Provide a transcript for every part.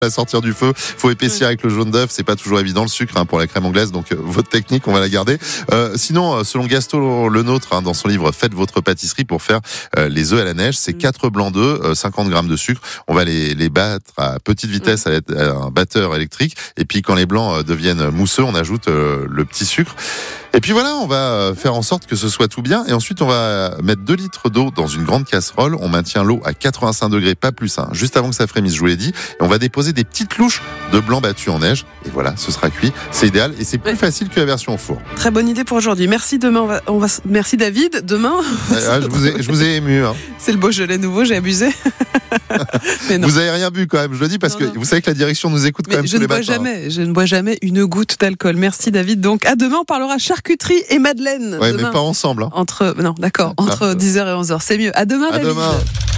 à sortir du feu. Faut épaissir avec le jaune d'œuf, c'est pas toujours évident le sucre pour la crème anglaise, donc votre technique on va la garder. Sinon, selon Gaston Lenôtre, dans son livre Faites votre pâtisserie pour faire les œufs à la neige, c'est 4 blancs d'œufs, 50 grammes de sucre. On va les battre à petite vitesse à un batteur électrique, et puis quand les blancs deviennent mousseux, on ajoute le petit sucre. Et puis voilà, on va faire en sorte que ce soit tout bien. Et ensuite, on va mettre 2 litres d'eau dans une grande casserole. On maintient l'eau à 85 degrés, pas plus, juste avant que ça frémisse, je vous l'ai dit. Et on va déposer des petites louches de blanc battu en neige. Et voilà, ce sera cuit. C'est idéal et c'est plus facile que la version au four. Très bonne idée pour aujourd'hui. Merci. Demain, merci David. Demain. Je vous ai ému. C'est le Beaujolais nouveau, j'ai abusé. Vous avez rien bu quand même, je le dis parce que vous savez que la direction nous écoute quand même tous les matins. Je ne bois jamais une goutte d'alcool. Merci David. Donc à demain, on parlera charcuterie et madeleine. Ouais, demain, mais pas ensemble. Entre 10h et 11h. C'est mieux. À demain, David. Demain.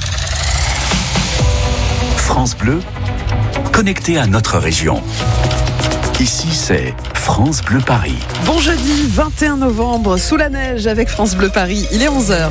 France Bleu, connecté à notre région. Ici, c'est France Bleu Paris. Bon jeudi 21 novembre, sous la neige avec France Bleu Paris. Il est 11h.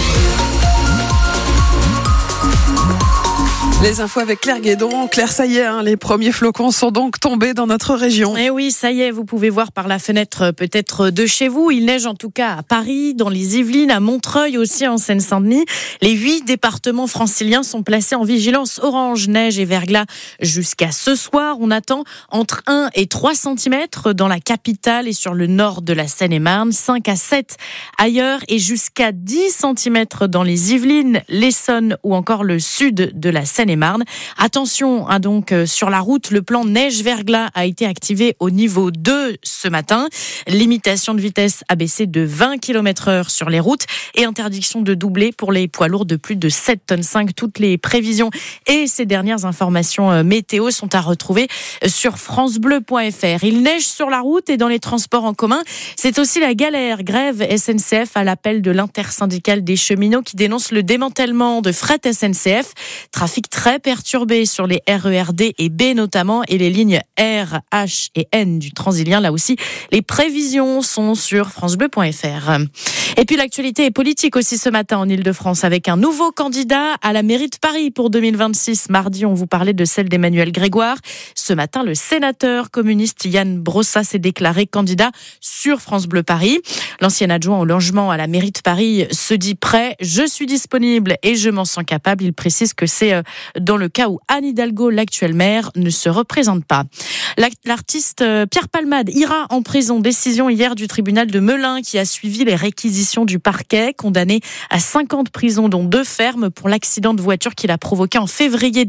Les infos avec Claire Guédon. Claire, ça y est, les premiers flocons sont donc tombés dans notre région. Et oui, ça y est, vous pouvez voir par la fenêtre peut-être de chez vous. Il neige en tout cas à Paris, dans les Yvelines, à Montreuil aussi en Seine-Saint-Denis. Les 8 départements franciliens sont placés en vigilance orange, neige et verglas jusqu'à ce soir. On attend entre 1 et 3 cm dans la capitale et sur le nord de la Seine-et-Marne, 5 à 7 ailleurs et jusqu'à 10 cm dans les Yvelines, l'Essonne ou encore le sud de la Seine-et-Marne. Attention, donc sur la route, le plan neige-verglas a été activé au niveau 2 ce matin. Limitation de vitesse abaissée de 20 km/h sur les routes et interdiction de doubler pour les poids lourds de plus de 7,5 tonnes. Toutes les prévisions et ces dernières informations météo sont à retrouver sur francebleu.fr. Il neige sur la route et dans les transports en commun. C'est aussi la galère. Grève SNCF à l'appel de l'intersyndicale des cheminots qui dénonce le démantèlement de Fret SNCF. Trafic très perturbé sur les RERD et B notamment et les lignes R, H et N du Transilien. Là aussi, les prévisions sont sur francebleu.fr. Et puis l'actualité est politique aussi ce matin en Ile-de-France avec un nouveau candidat à la mairie de Paris pour 2026. Mardi, on vous parlait de celle d'Emmanuel Grégoire. Ce matin, le sénateur communiste Yann Brossa s'est déclaré candidat sur France Bleu Paris. L'ancien adjoint au logement à la mairie de Paris se dit prêt. Je suis disponible et je m'en sens capable. Il précise que c'est dans le cas où Anne Hidalgo, l'actuelle maire, ne se représente pas. L'artiste Pierre Palmade ira en prison. Décision hier du tribunal de Melun qui a suivi les réquisitions du parquet, condamné à 5 ans de prison, dont 2 fermes pour l'accident de voiture qu'il a provoqué en février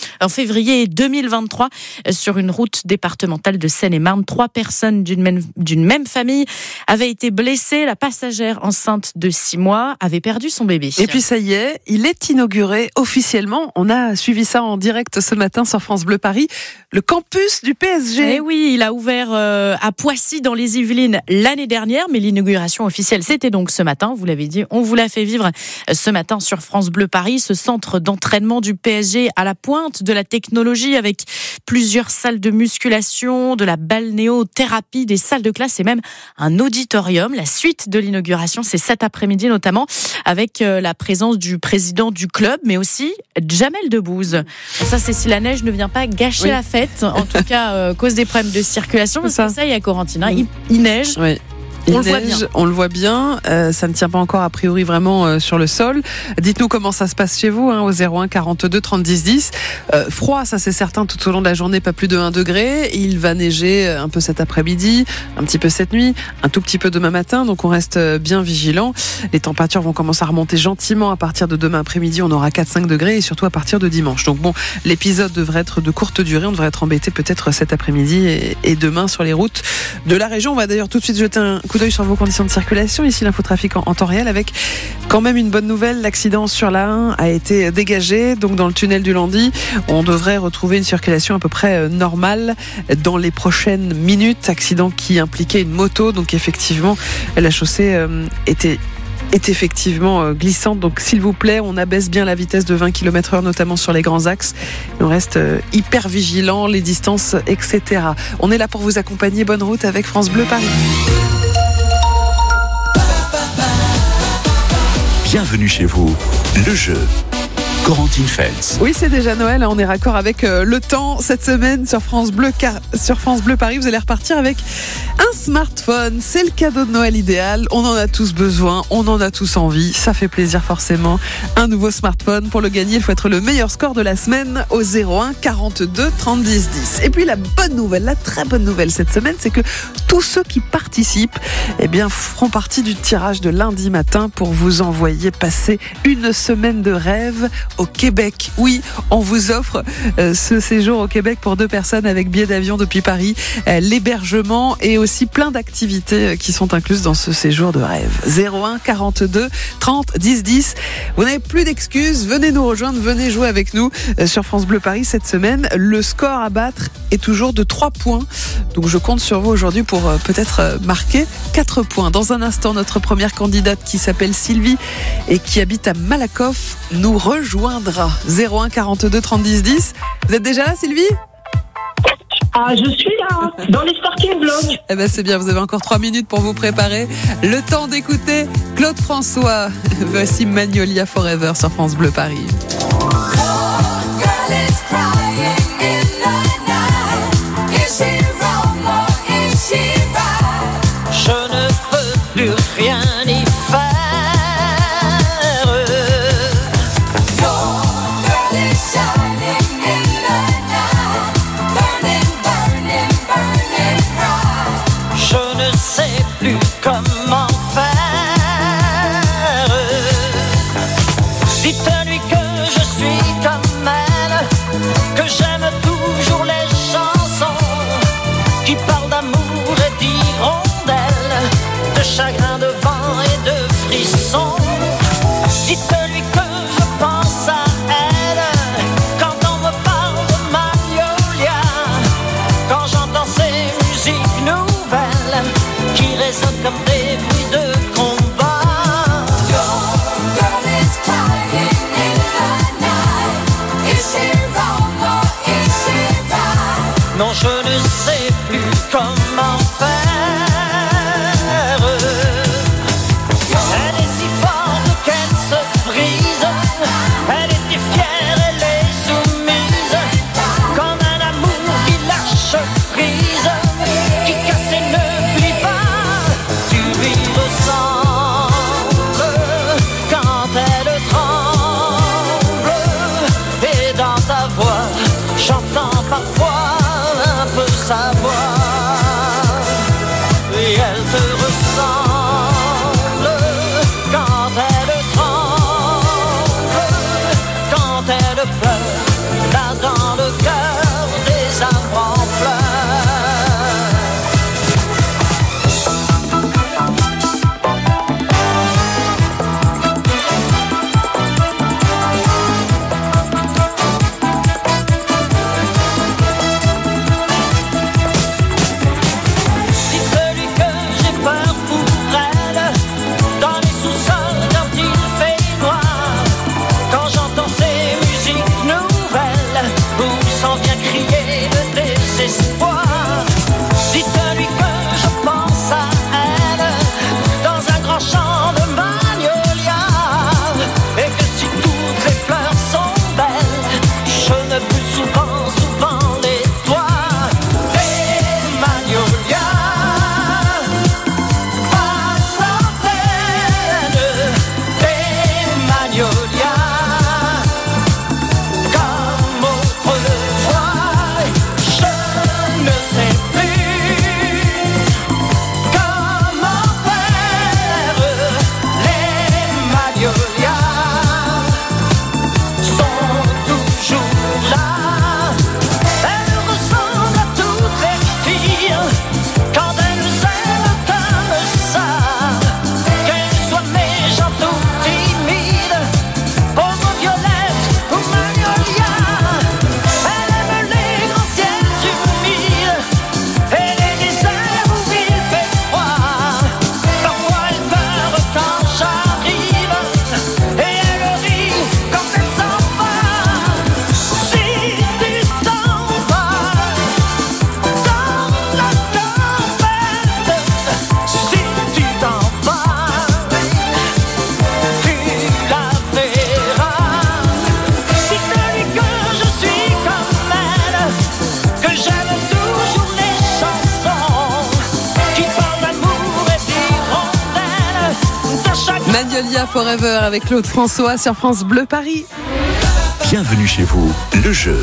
2023, sur une route départementale de Seine-et-Marne. 3 personnes d'une même famille avaient été blessées. La passagère enceinte de 6 mois avait perdu son bébé. Et puis ça y est, il est inauguré officiellement. On a suivi ça en direct ce matin sur France Bleu Paris. Le campus du PSG. Eh oui, il a ouvert à Poissy dans les Yvelines l'année dernière, mais l'inauguration officielle, c'était donc ce matin. Vous l'avez dit, on vous l'a fait vivre ce matin sur France Bleu Paris. Ce centre d'entraînement du PSG à la pointe de la technologie avec plusieurs salles de musculation, de la balnéothérapie, des salles de classe et même un auditorium. La suite de l'inauguration, c'est cet après-midi notamment avec la présence du président du club, mais aussi Jamel Debbouze. Ça, c'est si la neige ne vient pas gâcher la fête, en tout cas cause des problèmes de circulation. Parce que ça y est, Corentin, il neige. Oui. On le voit bien, ça ne tient pas encore a priori vraiment sur le sol. Dites-nous comment ça se passe chez vous, au 01 42 30 10 10. Froid, ça c'est certain, tout au long de la journée, pas plus de 1 degré. Il va neiger un peu cet après-midi, un petit peu cette nuit, un tout petit peu demain matin, donc on reste bien vigilant. Les températures vont commencer à remonter gentiment à partir de demain après-midi, on aura 4-5 degrés et surtout à partir de dimanche. Donc bon, l'épisode devrait être de courte durée, on devrait être embêté peut-être cet après-midi et demain sur les routes de la région. On va d'ailleurs tout de suite jeter un coup d'œil sur vos conditions de circulation. Ici, l'infotrafic en temps réel avec quand même une bonne nouvelle. L'accident sur la 1 a été dégagé. Donc, dans le tunnel du Landy, on devrait retrouver une circulation à peu près normale dans les prochaines minutes. Accident qui impliquait une moto. Donc, effectivement, la chaussée est effectivement glissante, donc s'il vous plaît, on abaisse bien la vitesse de 20 km/h, notamment sur les grands axes. On reste hyper vigilant, les distances, etc. On est là pour vous accompagner. Bonne route avec France Bleu Paris. Bienvenue chez vous, le jeu. Corentine Feltz. Oui, c'est déjà Noël, on est raccord avec le temps cette semaine sur France Bleu, sur France Bleu Paris. Vous allez repartir avec un smartphone. C'est le cadeau de Noël idéal. On en a tous besoin, on en a tous envie. Ça fait plaisir forcément. Un nouveau smartphone. Pour le gagner, il faut être le meilleur score de la semaine au 01 42 30 10 10. Et puis la bonne nouvelle, la très bonne nouvelle cette semaine, c'est que tous ceux qui participent, feront partie du tirage de lundi matin pour vous envoyer passer une semaine de rêve au Québec. Oui, on vous offre ce séjour au Québec pour 2 personnes avec billet d'avion depuis Paris, l'hébergement et aussi plein d'activités qui sont incluses dans ce séjour de rêve. 01 42 30 10 10. Vous n'avez plus d'excuses, venez nous rejoindre, venez jouer avec nous sur France Bleu Paris cette semaine. Le score à battre est toujours de 3 points. Donc je compte sur vous aujourd'hui pour peut-être marquer 4 points. Dans un instant, notre première candidate qui s'appelle Sylvie et qui habite à Malakoff nous rejoindra. 01 42 30 10 10. Vous êtes déjà là, Sylvie ? Ah, je suis là, dans les starting blocks. Eh ben c'est bien, vous avez encore 3 minutes pour vous préparer. Le temps d'écouter Claude François. Voici Magnolia Forever sur France Bleu Paris. Je ne peux plus rien y faire. Je ne sais plus comment faire. Dites-lui que je suis comme elle, que j'aime toujours les chansons qui parlent d'amour et d'hirondelles, de chagrin, de vent et de frissons. Dites-lui que je pense à elle quand on me parle de Magnolia, quand j'entends ces musiques nouvelles qui résonnent comme des bruits de combat. Non, je ne sais plus comment faire. Elle est si forte qu'elle se brise. Elle était fière, elle est soumise, comme un amour qui lâche prise, qui casse et ne plie pas. Tu lui ressembles quand elle tremble, et dans ta voix j'entends parfois un peu Magnolia Forever avec Claude François sur France Bleu Paris. Bienvenue chez vous, le jeu.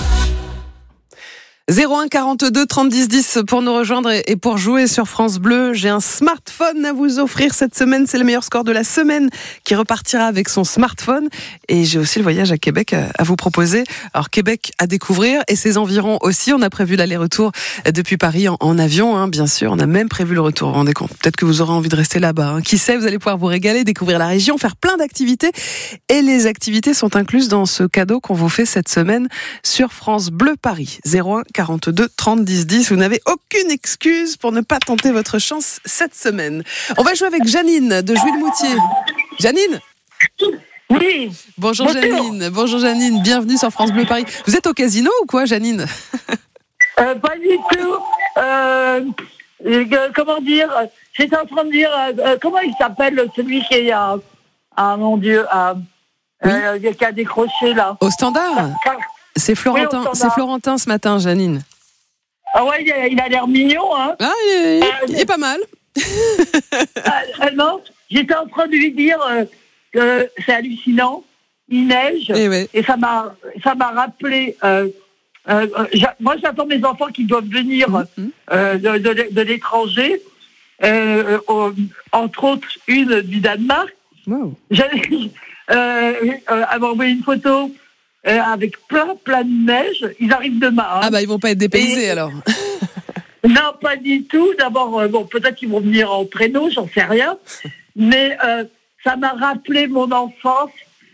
01 42 30 10 10 pour nous rejoindre et pour jouer sur France Bleu. J'ai un smartphone à vous offrir cette semaine. C'est le meilleur score de la semaine qui repartira avec son smartphone. Et j'ai aussi le voyage à Québec à vous proposer. Alors Québec à découvrir et ses environs aussi. On a prévu l'aller-retour depuis Paris en avion, hein, bien sûr. On a même prévu le retour. Vous vous rendez compte ? Peut-être que vous aurez envie de rester là-bas. Hein. Qui sait, vous allez pouvoir vous régaler, découvrir la région, faire plein d'activités. Et les activités sont incluses dans ce cadeau qu'on vous fait cette semaine sur France Bleu Paris. 01 42 30 10 10. Vous n'avez aucune excuse pour ne pas tenter votre chance cette semaine. On va jouer avec Janine de Jouy-le-Moutier. Janine ? Oui. Bonjour Janine. Bonjour Janine. Bienvenue sur France Bleu Paris. Vous êtes au casino ou quoi, Janine ? Pas du tout. Comment dire ? J'étais en train de dire, comment il s'appelle celui qui est mon Dieu, qui a décroché là. Au standard ? C'est Florentin. Oui, C'est Florentin ce matin, Janine. Ah ouais, il a l'air mignon, hein. Ah, il est pas mal. Non, j'étais en train de lui dire que c'est hallucinant. Il neige et ça m'a rappelé. Moi, j'attends mes enfants qui doivent venir de l'étranger, entre autres une du Danemark. Wow. Elle m'a envoyé une photo. Avec plein de neige, ils arrivent demain. Hein. Ah bah ils vont pas être dépaysés alors. Non, pas du tout. D'abord, peut-être qu'ils vont venir en traîneau, j'en sais rien. Mais ça m'a rappelé mon enfance.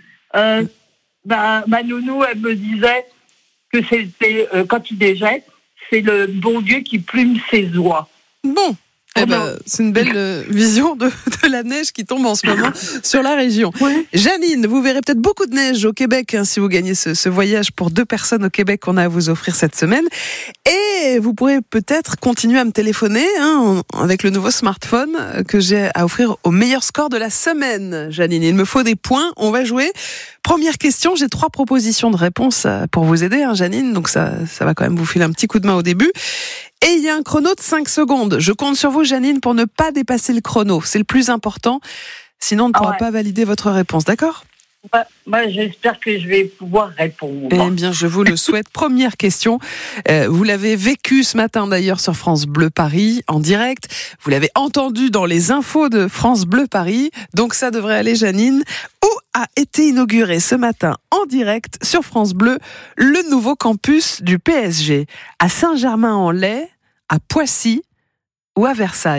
Ma nounou, elle me disait que c'était quand il neigeait, c'est le bon Dieu qui plume ses oies. Bon. C'est une belle vision de la neige qui tombe en ce moment sur la région. Ouais. Janine, vous verrez peut-être beaucoup de neige au Québec si vous gagnez ce voyage pour 2 personnes au Québec qu'on a à vous offrir cette semaine. Et vous pourrez peut-être continuer à me téléphoner avec le nouveau smartphone que j'ai à offrir au meilleur score de la semaine. Janine, il me faut des points. On va jouer. Première question, j'ai 3 propositions de réponse pour vous aider, Janine. Donc ça va quand même vous filer un petit coup de main au début. Et il y a un chrono de 5 secondes. Je compte sur vous, Janine, pour ne pas dépasser le chrono. C'est le plus important. Sinon, on ne pourra pas valider votre réponse. D'accord ? Moi, j'espère que je vais pouvoir répondre. Eh bien, je vous le souhaite. Première question. Vous l'avez vécu ce matin, d'ailleurs, sur France Bleu Paris, en direct. Vous l'avez entendu dans les infos de France Bleu Paris. Donc, ça devrait aller, Janine. Où a été inauguré ce matin, en direct, sur France Bleu, le nouveau campus du PSG ? À Saint-Germain-en-Laye, à Poissy ou à Versailles ?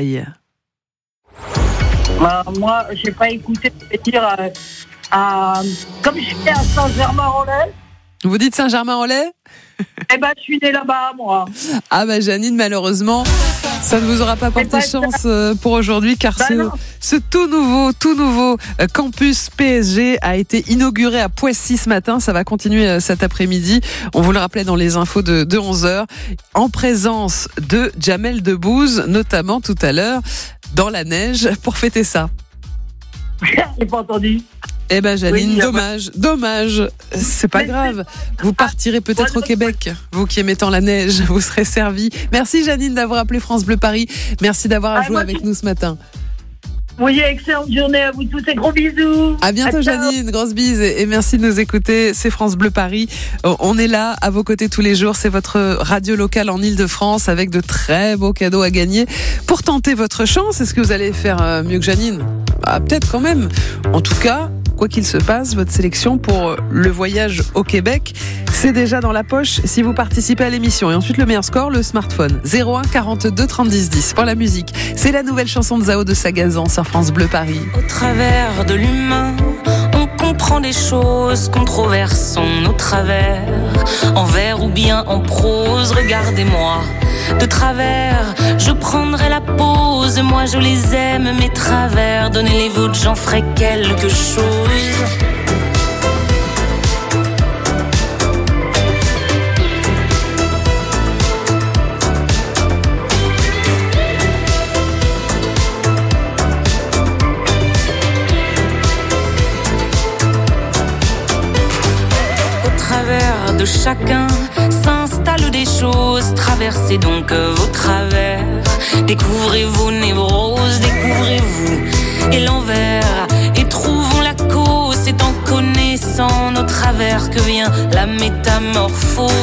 Moi, je n'ai pas écouté dire... comme je suis à Saint-Germain-en-Laye. Vous dites Saint-Germain-en-Laye ? Eh ben, je suis née là-bas, moi. Ah bah Janine, malheureusement, ça ne vous aura pas porté chance pour aujourd'hui, car ce tout nouveau campus PSG a été inauguré à Poissy ce matin. Ça va continuer cet après-midi. On vous le rappelait dans les infos de 11h, en présence de Jamel Debbouze, notamment tout à l'heure, dans la neige, pour fêter ça. J'ai pas entendu. Eh ben Janine, dommage. C'est pas grave. Vous partirez peut-être au Québec. Vous qui aimez tant la neige, vous serez servi. Merci Janine d'avoir appelé France Bleu Paris. Merci d'avoir joué avec nous ce matin. Oui, excellente journée à vous tous et gros bisous. À bientôt Janine, grosse bise et merci de nous écouter. C'est France Bleu Paris. On est là à vos côtés tous les jours. C'est votre radio locale en Ile-de-France avec de très beaux cadeaux à gagner. Pour tenter votre chance, est-ce que vous allez faire mieux que Janine ? Peut-être quand même. En tout cas, quoi qu'il se passe, votre sélection pour le voyage au Québec, c'est déjà dans la poche si vous participez à l'émission. Et ensuite, le meilleur score, le smartphone. 01 42 30 10 10 pour la musique. C'est la nouvelle chanson de Zao de Sagazan sur France Bleu Paris. Au travers de l'humain, on comprend des choses, controversons nos travers. En vers ou bien en prose, regardez-moi. De travers, je prendrai la pause. Moi je les aime, mes travers. Donnez les vôtres, j'en ferai quelque chose. Au travers de chacun s'installent des choses. Traversez donc vos travers. Découvrez vos névroses, découvrez-vous et l'envers. Et trouvons traversant nos travers que vient la métamorphose.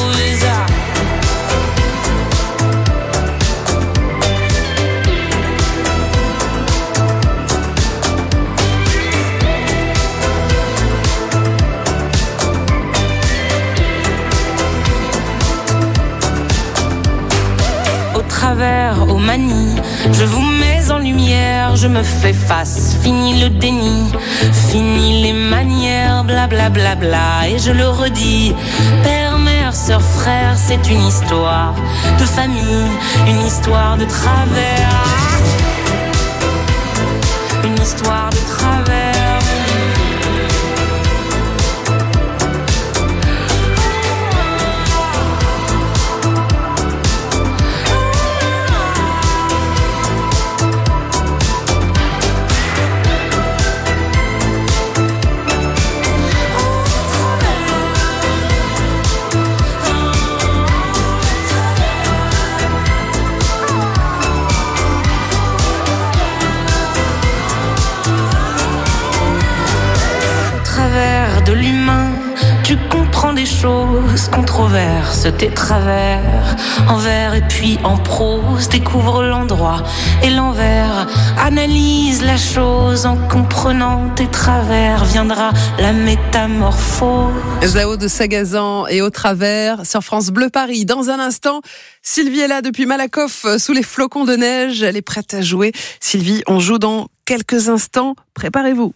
Travers aux manies, je vous mets en lumière, je me fais face, fini le déni, fini les manières, blablabla, bla bla bla, et je le redis, père, mère, sœur, frère, c'est une histoire de famille, une histoire de travers, une histoire de travers. De l'humain, tu comprends des choses, controverses tes travers, en vers et puis en prose, découvre l'endroit et l'envers, analyse la chose, en comprenant tes travers, viendra la métamorphose. Zao de Sagazan et Au travers sur France Bleu Paris. Dans un instant, Sylvie est là depuis Malakoff, sous les flocons de neige, elle est prête à jouer. Sylvie, on joue dans quelques instants, préparez-vous.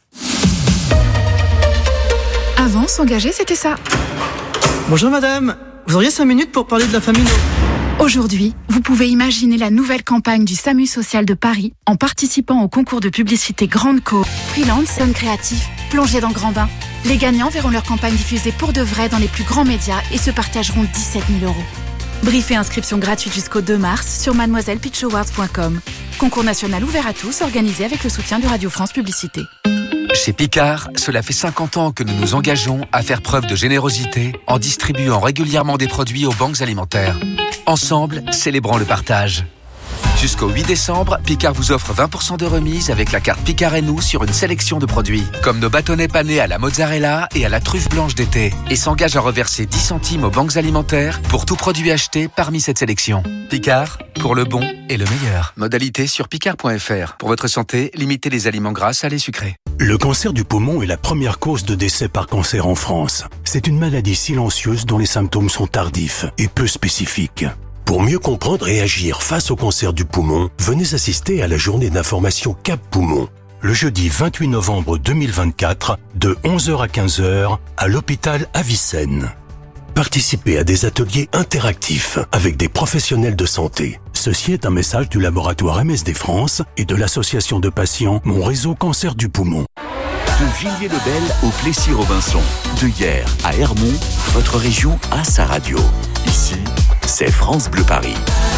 Avant, s'engager, c'était ça. Bonjour madame, vous auriez 5 minutes pour parler de la famille Aujourd'hui, vous pouvez imaginer la nouvelle campagne du SAMU Social de Paris en participant au concours de publicité Grande Co. Freelance, hommes créatifs, plongés dans grand bain. Les gagnants verront leur campagne diffusée pour de vrai dans les plus grands médias et se partageront 17 000 €. Brief et inscription gratuite jusqu'au 2 mars sur mademoisellepitchawards.com. Concours national ouvert à tous, organisé avec le soutien de Radio France Publicité. Chez Picard, cela fait 50 ans que nous nous engageons à faire preuve de générosité en distribuant régulièrement des produits aux banques alimentaires. Ensemble, célébrons le partage. Jusqu'au 8 décembre, Picard vous offre 20% de remise avec la carte Picard et nous sur une sélection de produits, comme nos bâtonnets panés à la mozzarella et à la truffe blanche d'été, et s'engage à reverser 10 centimes aux banques alimentaires pour tout produit acheté parmi cette sélection. Picard, pour le bon et le meilleur. Modalité sur picard.fr. Pour votre santé, limitez les aliments gras, salés, sucrés. Le cancer du poumon est la première cause de décès par cancer en France. C'est une maladie silencieuse dont les symptômes sont tardifs et peu spécifiques. Pour mieux comprendre et agir face au cancer du poumon, venez assister à la journée d'information Cap Poumon, le jeudi 28 novembre 2024, de 11h à 15h, à l'hôpital Avicenne. Participez à des ateliers interactifs avec des professionnels de santé. Ceci est un message du laboratoire MSD France et de l'association de patients Mon Réseau Cancer du Poumon. De Villiers-le-Bel au Plessis-Robinson, de Hyères à Hermont, votre région a sa radio. Ici, c'est France Bleu Paris.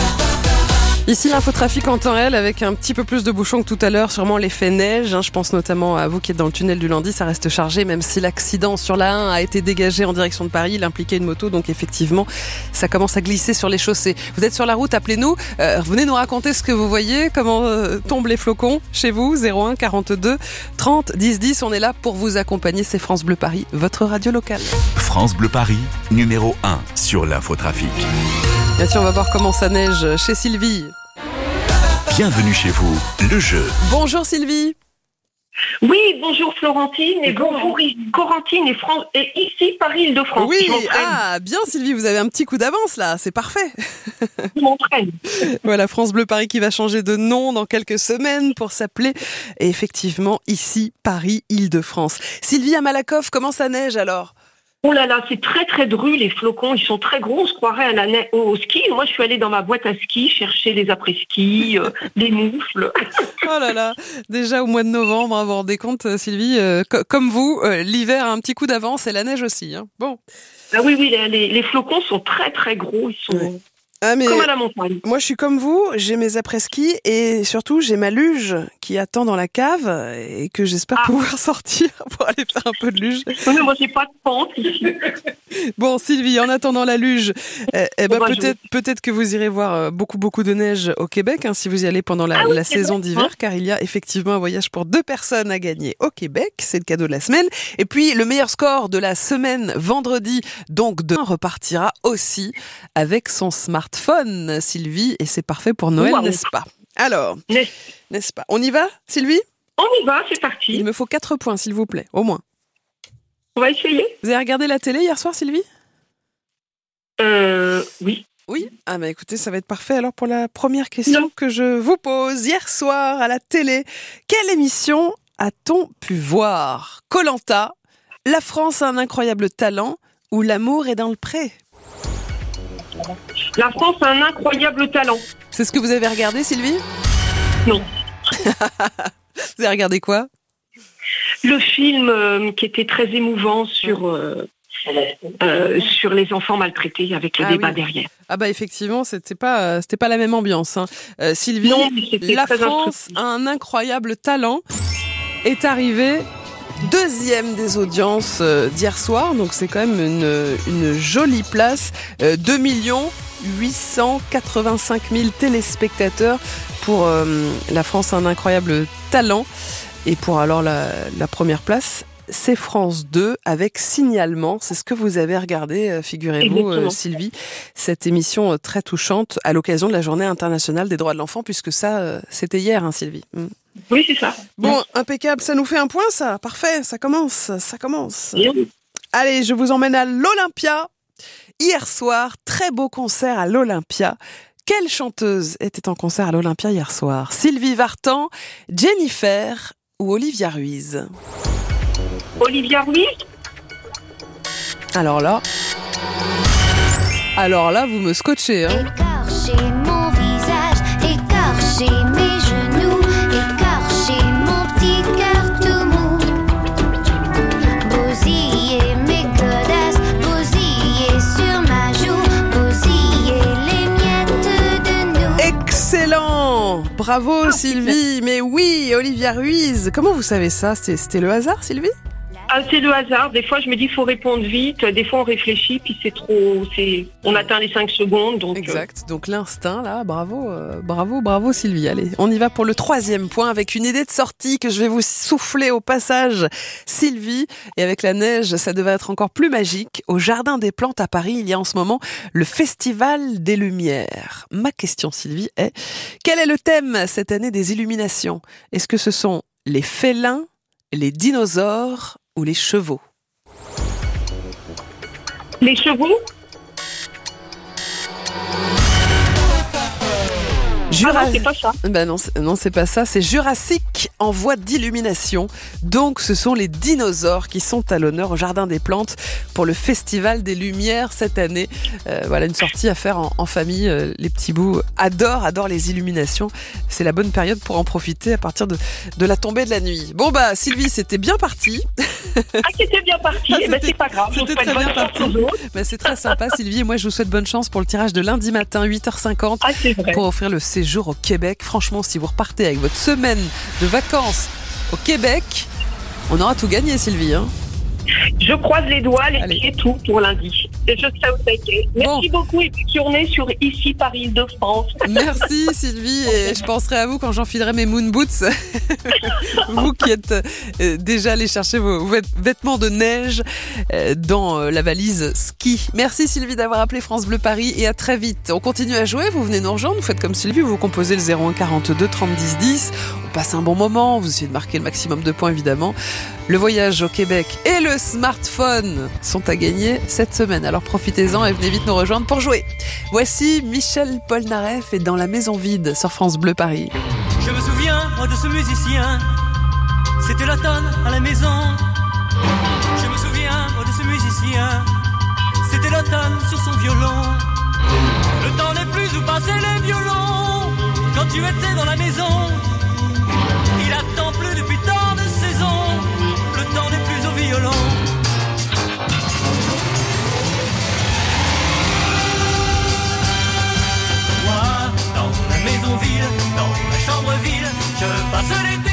Ici, l'infotrafic en temps réel avec un petit peu plus de bouchons que tout à l'heure, sûrement l'effet neige. Je pense notamment à vous qui êtes dans le tunnel du Landy, ça reste chargé, même si l'accident sur la 1 a été dégagé en direction de Paris. Il impliquait une moto, donc effectivement, ça commence à glisser sur les chaussées. Vous êtes sur la route, appelez-nous. Venez nous raconter ce que vous voyez, comment tombent les flocons chez vous. 01 42 30 10 10. On est là pour vous accompagner. C'est France Bleu Paris, votre radio locale. France Bleu Paris, numéro 1 sur l'infotrafic. Bien sûr, on va voir comment ça neige chez Sylvie. Bienvenue chez vous, le jeu. Bonjour Sylvie. Oui, bonjour Florentine et bonjour Corentine et ici Paris-Île-de-France. Oui, bien Sylvie, vous avez un petit coup d'avance là, c'est parfait. Je m'entraîne. Voilà, France Bleu Paris qui va changer de nom dans quelques semaines pour s'appeler effectivement ici Paris-Île-de-France. Sylvie à Malakoff, comment ça neige alors ? Oh là là, c'est très très dru, les flocons, ils sont très gros, on se croirait à au ski. Moi, je suis allée dans ma boîte à ski chercher les après-ski, des moufles. Oh là là, déjà au mois de novembre, vous vous rendez compte, Sylvie, comme vous, l'hiver a un petit coup d'avance et la neige aussi. Hein. Bon. Ah oui, les flocons sont très très gros, ils sont... Ah mais comme à la montagne. Moi, je suis comme vous, j'ai mes après-ski et surtout, j'ai ma luge qui attend dans la cave et que j'espère pouvoir sortir pour aller faire un peu de luge. Non, mais moi, j'ai pas de pente ici. Bon, Sylvie, en attendant la luge, peut-être que vous irez voir beaucoup de neige au Québec, si vous y allez pendant la saison d'hiver, car il y a effectivement un voyage pour 2 personnes à gagner au Québec. C'est le cadeau de la semaine. Et puis, le meilleur score de la semaine, vendredi, donc demain, repartira aussi avec son smartphone, Sylvie, et c'est parfait pour Noël, n'est-ce pas? Alors, n'est-ce pas? On y va, Sylvie? On y va, c'est parti. Il me faut 4 points, s'il vous plaît, au moins. On va essayer. Vous avez regardé la télé hier soir, Sylvie? Oui. Oui? Ah bah écoutez, ça va être parfait. Alors pour la première question que je vous pose, hier soir à la télé, quelle émission a-t-on pu voir? Koh-Lanta, La France a un incroyable talent ou L'amour est dans le pré? La France a un incroyable talent. C'est ce que vous avez regardé, Sylvie? Non. Vous avez regardé quoi? Le film qui était très émouvant sur les enfants maltraités avec le débat derrière. Ah bah effectivement, c'était pas la même ambiance. Sylvie, non, La France a un incroyable talent est arrivée 2e des audiences d'hier soir, donc c'est quand même une jolie place. 2 885 000 téléspectateurs pour La France a un incroyable talent. Et pour alors la première place, c'est France 2 avec Signalement. C'est ce que vous avez regardé, figurez-vous, Sylvie. Cette émission très touchante à l'occasion de la Journée internationale des droits de l'enfant, puisque ça, c'était hier, Sylvie. Oui, c'est ça. Bon, impeccable. Ça nous fait un point, ça. Parfait, ça commence. Oui. Allez, je vous emmène à l'Olympia. Hier soir, très beau concert à l'Olympia. Quelle chanteuse était en concert à l'Olympia hier soir? Sylvie Vartan, Jennifer ou Olivia Ruiz? Olivia Ruiz? Alors là, vous me scotchez. Écorcher mon visage, écorcher mes genoux, écorcher mon petit cœur tout mou. Bousiller mes godasses, bousiller sur ma joue, bousiller les miettes de nous. Excellent! Bravo Sylvie! Mais oui, Olivia Ruiz. Comment vous savez ça? C'était le hasard, Sylvie? C'est le hasard. Des fois, je me dis, il faut répondre vite. Des fois, on réfléchit, puis on atteint les 5 secondes. Donc, exact. Donc, l'instinct, là, bravo, Sylvie. Allez, on y va pour le 3e point avec une idée de sortie que je vais vous souffler au passage, Sylvie. Et avec la neige, ça devait être encore plus magique. Au Jardin des Plantes à Paris, il y a en ce moment le Festival des Lumières. Ma question, Sylvie, est quel est le thème cette année des illuminations? Est-ce que ce sont les félins, les dinosaures ou les chevaux? Les chevaux? Non, c'est pas ça. Non, c'est pas ça. C'est Jurassique en voie d'illumination. Donc, ce sont les dinosaures qui sont à l'honneur au Jardin des Plantes pour le Festival des Lumières cette année. Voilà, une sortie à faire en famille. Les petits bouts adorent les illuminations. C'est la bonne période pour en profiter à partir de la tombée de la nuit. Bon, Sylvie, c'était bien parti. C'était bien parti. C'est pas grave. C'était très bien parti. C'est très sympa, Sylvie. Et moi, je vous souhaite bonne chance pour le tirage de lundi matin, 8h50, pour offrir le séjour au Québec. Franchement, si vous repartez avec votre semaine de vacances au Québec, on aura tout gagné, Sylvie. Je croise les doigts, les pieds, tout pour lundi. Et je serai au taquet. Merci beaucoup et bonne journée sur ici Paris-Île-de-France. Merci Sylvie, et je penserai à vous quand j'enfilerai mes moon boots. Vous qui êtes déjà allés chercher vos vêtements de neige dans la valise ski. Merci Sylvie d'avoir appelé France Bleu Paris et à très vite. On continue à jouer, vous venez nous rejoindre, vous faites comme Sylvie, vous composez le 01 42 30 10 10. On passe un bon moment, vous essayez de marquer le maximum de points évidemment. Le voyage au Québec et le smartphone sont à gagner cette semaine. Alors profitez-en et venez vite nous rejoindre pour jouer. Voici Michel Polnareff et Dans la maison vide sur France Bleu Paris. Je me souviens de ce musicien, c'était l'automne à la maison. Je me souviens de ce musicien, c'était l'automne sur son violon. Le temps n'est plus où passer les violons, quand tu étais dans la maison. Il attend plus depuis tant de saisons, le temps n'est plus au violon. Moi, dans la maison vide, dans la chambre vide, je passe les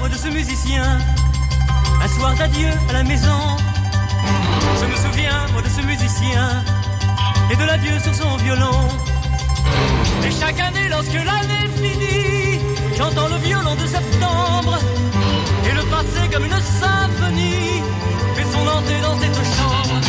moi, de ce musicien. Un soir d'adieu à la maison. Je me souviens, moi, de ce musicien. Et de l'adieu sur son violon. Et chaque année, lorsque l'année finit, j'entends le violon de septembre. Et le passé, comme une symphonie, fait son entrée dans cette chambre.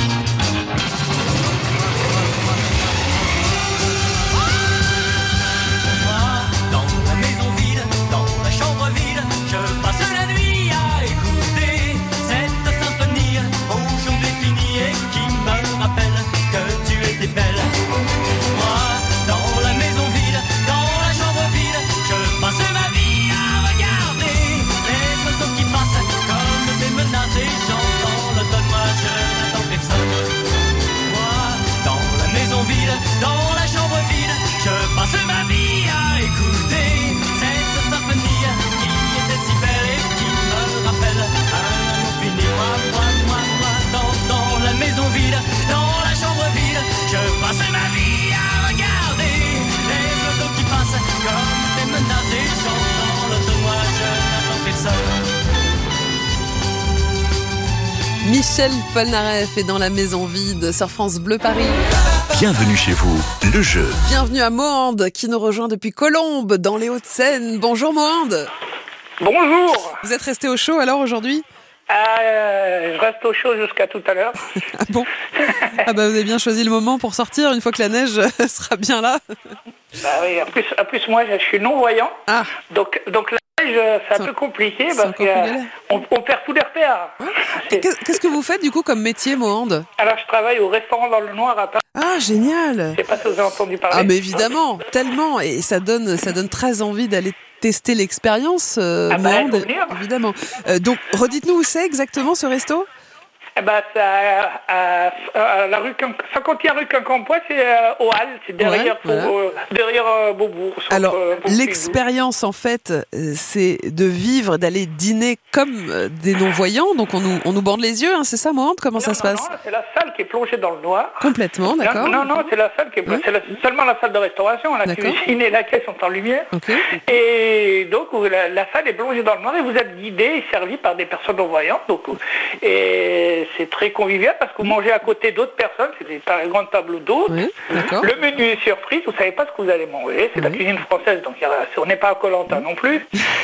Dans la maison vide, dans la chambre vide, je passe la nuit à écouter cette symphonie aujourd'hui finie et qui me rappelle que tu étais belle. Moi, dans la maison vide, dans la chambre vide, je passe ma vie à regarder les oiseaux qui passent comme des menaces et j'entends l'automne, moi je n'attends personne. Moi, dans la maison vide, dans la chambre vide, je passe ma vie à écouter cette symphonie qui était si belle et qui me rappelle un amour fini. Moi, dans la maison vide, dans la chambre vide, je passe ma vie à regarder les oiseaux qui passent comme des menaces et j'entends l'automne, moi je n'attends personne. Michel Polnareff est dans la maison vide sur France Bleu Paris. Bienvenue chez vous, le jeu. Bienvenue à Mohande qui nous rejoint depuis Colombes dans les Hauts-de-Seine. Bonjour Mohande. Bonjour. Vous êtes resté au chaud alors aujourd'hui ? Je reste au chaud jusqu'à tout à l'heure. Ah bon ? Ah bah vous avez bien choisi le moment pour sortir une fois que la neige sera bien là. Bah oui, en plus moi je suis non-voyant. Ah. Donc la neige c'est un peu compliqué parce qu'on perd tous les repères. Ouais. Qu'est-ce que vous faites du coup comme métier Mohande ? Alors je travaille au restaurant dans le Noir à Paris. Ah génial. Je sais pas si vous avez entendu parler. Ah mais évidemment, tellement. Et ça donne très envie d'aller tester l'expérience, Mohande, évidemment. Donc, redites-nous où c'est exactement ce resto ? C'est à la rue 51 rue Quincampoix, c'est au Hall, c'est derrière Beaubourg. Alors, l'expérience, en fait, c'est de vivre, d'aller dîner comme des non-voyants. Donc, on nous bande les yeux, hein, c'est ça, Mohande ? Comment ça se passe ? Non, c'est la salle qui est plongée dans le noir. Complètement, d'accord. Non, c'est la salle qui est c'est seulement la salle de restauration. La cuisine et la caisse sont en lumière. Okay. Et donc, la salle est plongée dans le noir et vous êtes guidé et servi par des personnes non-voyantes. Donc, et c'est très convivial parce que vous mangez à côté d'autres personnes, c'est par une grande table d'hôtes. Oui, le menu est surprise, vous ne savez pas ce que vous allez manger, c'est la cuisine française, donc on n'est pas à Koh-Lanta non plus.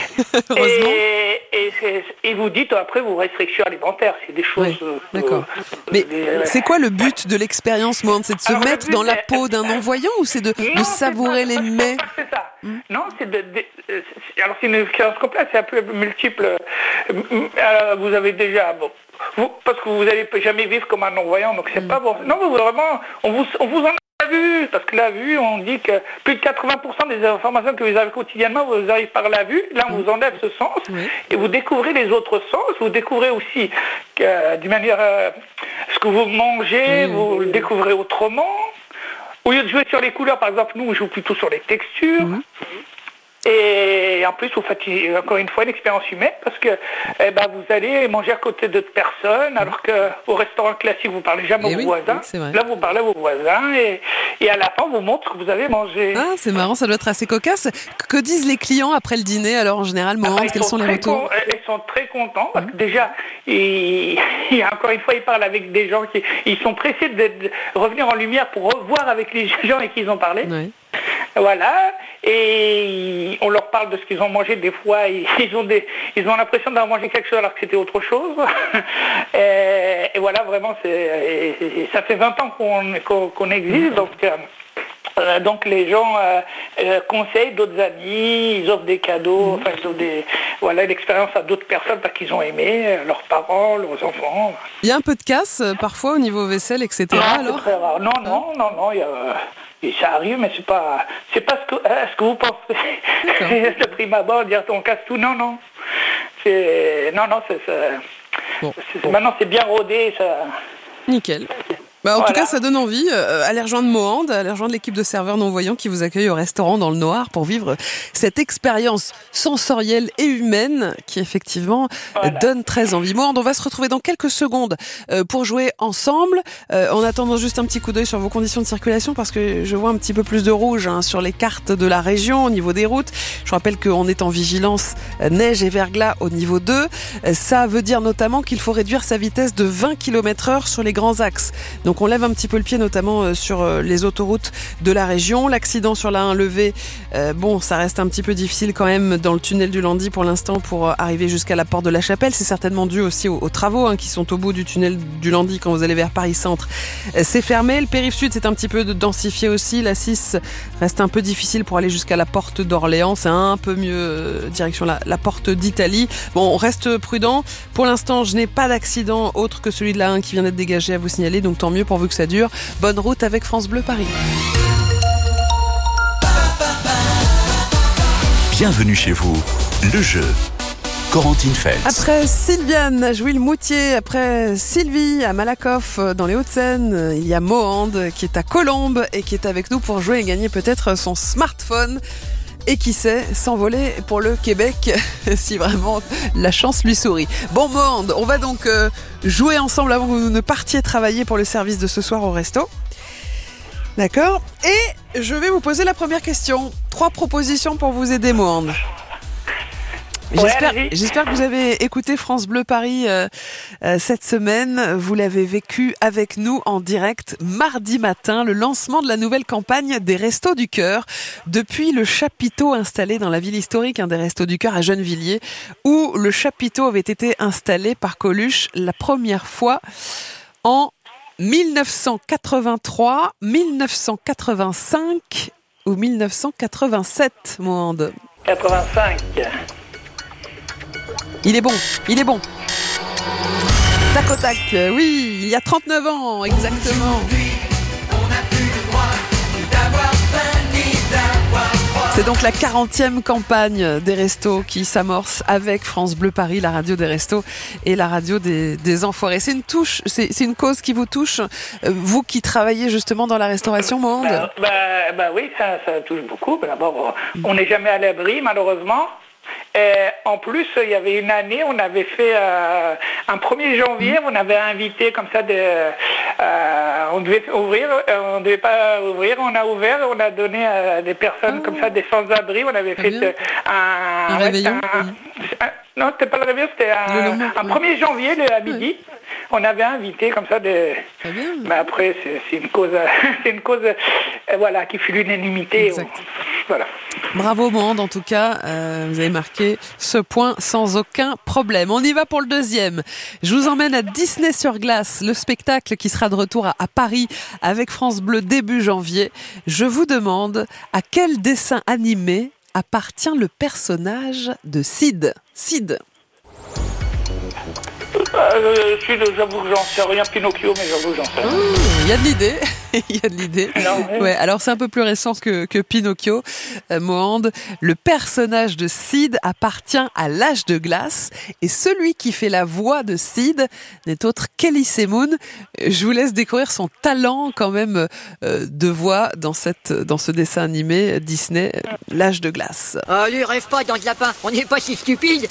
Et vous dites après vos restrictions alimentaires, c'est des choses... d'accord. Mais c'est quoi le but de l'expérience, Mohande ? C'est de se mettre dans la peau d'un non-voyant ou c'est de savourer les mets ? C'est ça. Non, alors c'est une expérience complète, c'est un peu multiple. Vous avez déjà... parce que vous n'allez jamais vivre comme un non-voyant, donc c'est pas bon. Non, mais vraiment, on vous en a vu, parce que la vue, on dit que plus de 80% des informations que vous avez quotidiennement, vous arrivez par la vue. Là, on vous enlève ce sens, et vous découvrez les autres sens. Vous découvrez aussi, d'une manière, ce que vous mangez, vous le découvrez autrement. Au lieu de jouer sur les couleurs, par exemple, nous, on joue plutôt sur les textures. Et en plus, vous faites encore une fois une expérience humaine parce que vous allez manger à côté d'autres personnes, alors qu'au restaurant classique, vous ne parlez jamais aux voisins. Là, vous parlez à vos voisins et à la fin, on vous montre ce que vous avez mangé. Ah, c'est marrant, ça doit être assez cocasse. Que disent les clients après le dîner, alors en général, Mohande, quels sont les retours ? Ils sont très contents parce que déjà, encore une fois, ils parlent avec des gens ils sont pressés de revenir en lumière pour revoir avec les gens avec qui ils ont parlé. Oui. Voilà, et on leur parle de ce qu'ils ont mangé. Des fois, ils ont l'impression d'avoir mangé quelque chose alors que c'était autre chose. Et voilà, vraiment, ça fait 20 ans qu'on existe, donc les gens conseillent d'autres amis, ils offrent des cadeaux, ils offrent l'expérience à d'autres personnes parce qu'ils ont aimé, leurs parents, leurs enfants. Il y a un peu de casse parfois au niveau vaisselle, etc. Non, alors c'est très rare. Non, et ça arrive, mais c'est pas ce que vous pensez. De prime abord, dire on casse tout, non. Maintenant c'est bien rodé, ça. Nickel. En tout cas, ça donne envie. Allez rejoindre Mohand, allez rejoindre l'équipe de serveurs non-voyants qui vous accueille au restaurant dans le noir pour vivre cette expérience sensorielle et humaine qui, effectivement, donne très envie. Mohand, on va se retrouver dans quelques secondes pour jouer ensemble. En attendant juste un petit coup d'œil sur vos conditions de circulation parce que je vois un petit peu plus de rouge sur les cartes de la région au niveau des routes. Je rappelle qu'on est en vigilance neige et verglas au niveau 2. Ça veut dire notamment qu'il faut réduire sa vitesse de 20 km/h sur les grands axes. Donc on lève un petit peu le pied notamment sur les autoroutes de la région. L'accident sur la 1 levée, ça reste un petit peu difficile quand même dans le tunnel du Landy pour l'instant pour arriver jusqu'à la porte de la Chapelle. C'est certainement dû aussi aux travaux qui sont au bout du tunnel du Landy quand vous allez vers Paris Centre. C'est fermé. Le périph' sud c'est un petit peu densifié aussi. La 6 reste un peu difficile pour aller jusqu'à la porte d'Orléans. C'est un peu mieux direction la porte d'Italie. Bon, on reste prudent. Pour l'instant, je n'ai pas d'accident autre que celui de la 1 qui vient d'être dégagé à vous signaler. Donc tant mieux pourvu que ça dure. Bonne route avec France Bleu Paris. Bienvenue chez vous. Le jeu. Corentine Feltz. Après Sylviane à Jouy-le-Moutier, après Sylvie à Malakoff dans les Hauts-de-Seine, il y a Mohand qui est à Colombes et qui est avec nous pour jouer et gagner peut-être son smartphone. Et qui sait, s'envoler pour le Québec si vraiment la chance lui sourit. Bon, Mohand, on va donc jouer ensemble avant que vous ne partiez travailler pour le service de ce soir au resto. D'accord ? Et je vais vous poser la première question. 3 propositions pour vous aider, Mohand. J'espère que vous avez écouté France Bleu Paris cette semaine. Vous l'avez vécu avec nous en direct mardi matin, le lancement de la nouvelle campagne des Restos du Cœur depuis le chapiteau installé dans la ville historique des Restos du Cœur à Gennevilliers, où le chapiteau avait été installé par Coluche la première fois en 1983, 1985 ou 1987, Mohand. 85. Il est bon. Tac au tac, oui, il y a 39 ans, exactement. C'est donc la 40e campagne des Restos qui s'amorce avec France Bleu Paris, la radio des Restos et la radio des Enfoirés. C'est une cause qui vous touche, vous qui travaillez justement dans la restauration, Mohand. Oui, ça touche beaucoup. D'abord, on n'est jamais à l'abri, malheureusement. Et en plus, il y avait une année, on avait fait un 1er janvier, on avait invité comme ça on devait ouvrir, on ne devait pas ouvrir, on a ouvert, on a donné à des personnes comme ça, des sans-abri, on avait fait un réveillon. Non, c'était pas le réveillon, c'était un 1er janvier à midi. On avait invité comme ça mais après c'est une cause qui fut l'unanimité. Voilà. Bravo Mohand, en tout cas, vous avez marqué ce point sans aucun problème. On y va pour le deuxième. Je vous emmène à Disney sur glace, le spectacle qui sera de retour à Paris avec France Bleu début janvier. Je vous demande à quel dessin animé appartient le personnage de Sid. J'avoue que j'en sais rien, Pinocchio, mais j'avoue que j'en sais rien. Il y a de l'idée. Ouais, alors c'est un peu plus récent que Pinocchio. Mohand, le personnage de Sid appartient à l'âge de glace et celui qui fait la voix de Sid n'est autre qu'Elysée Moon. Je vous laisse découvrir son talent quand même de voix dans ce dessin animé Disney, l'âge de glace. Lui, rêve pas dans le lapin, on n'est pas si stupide.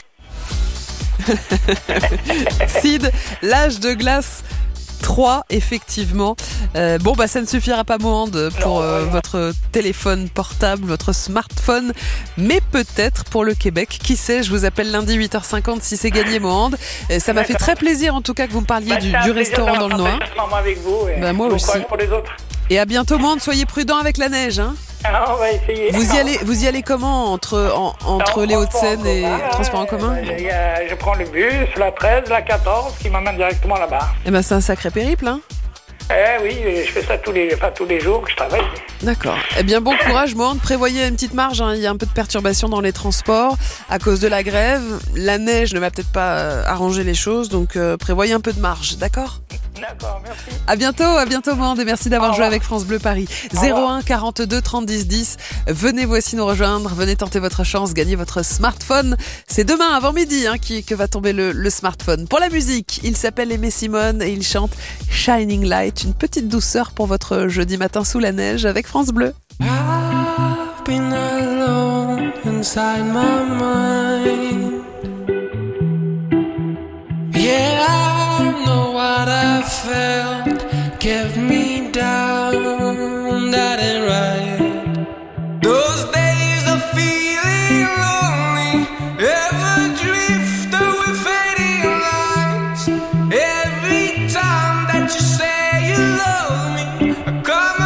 Sid, l'âge de glace 3, effectivement. Ça ne suffira pas, Mohand, pour votre téléphone portable, votre smartphone, mais peut-être pour le Québec. Qui sait, je vous appelle lundi 8h50 si c'est gagné, Mohand. Ça m'a fait très plaisir, en tout cas, que vous me parliez du restaurant dans le Noir. Avec vous moi aussi. Pour les autres. Et à bientôt, Mohand. Soyez prudents avec la neige. On va essayer. Vous y allez comment entre les Hauts-de-Seine et transport en commun? Je prends le bus, la 13, la 14 qui m'emmène directement là-bas. C'est un sacré périple, hein? Oui, je fais ça tous les jours que je travaille. D'accord. Bon courage, Mohand. Prévoyez une petite marge. Il y a un peu de perturbation dans les transports à cause de la grève. La neige ne va peut-être pas arranger les choses, donc prévoyez un peu de marge, d'accord? D'accord, merci. À bientôt Mande, et merci d'avoir joué avec France Bleu Paris. 01 42 30 10 10. Venez voici nous rejoindre, venez tenter votre chance, gagner votre smartphone. C'est demain avant midi que va tomber le smartphone. Pour la musique, il s'appelle Aimé Simone et il chante Shining Light, une petite douceur pour votre jeudi matin sous la neige avec France Bleu. I've been alone inside my mind. Yeah, I know what I felt kept me down, that ain't right. Those days of feeling lonely, ever drift away fading lights. Every time that you say you love me, I come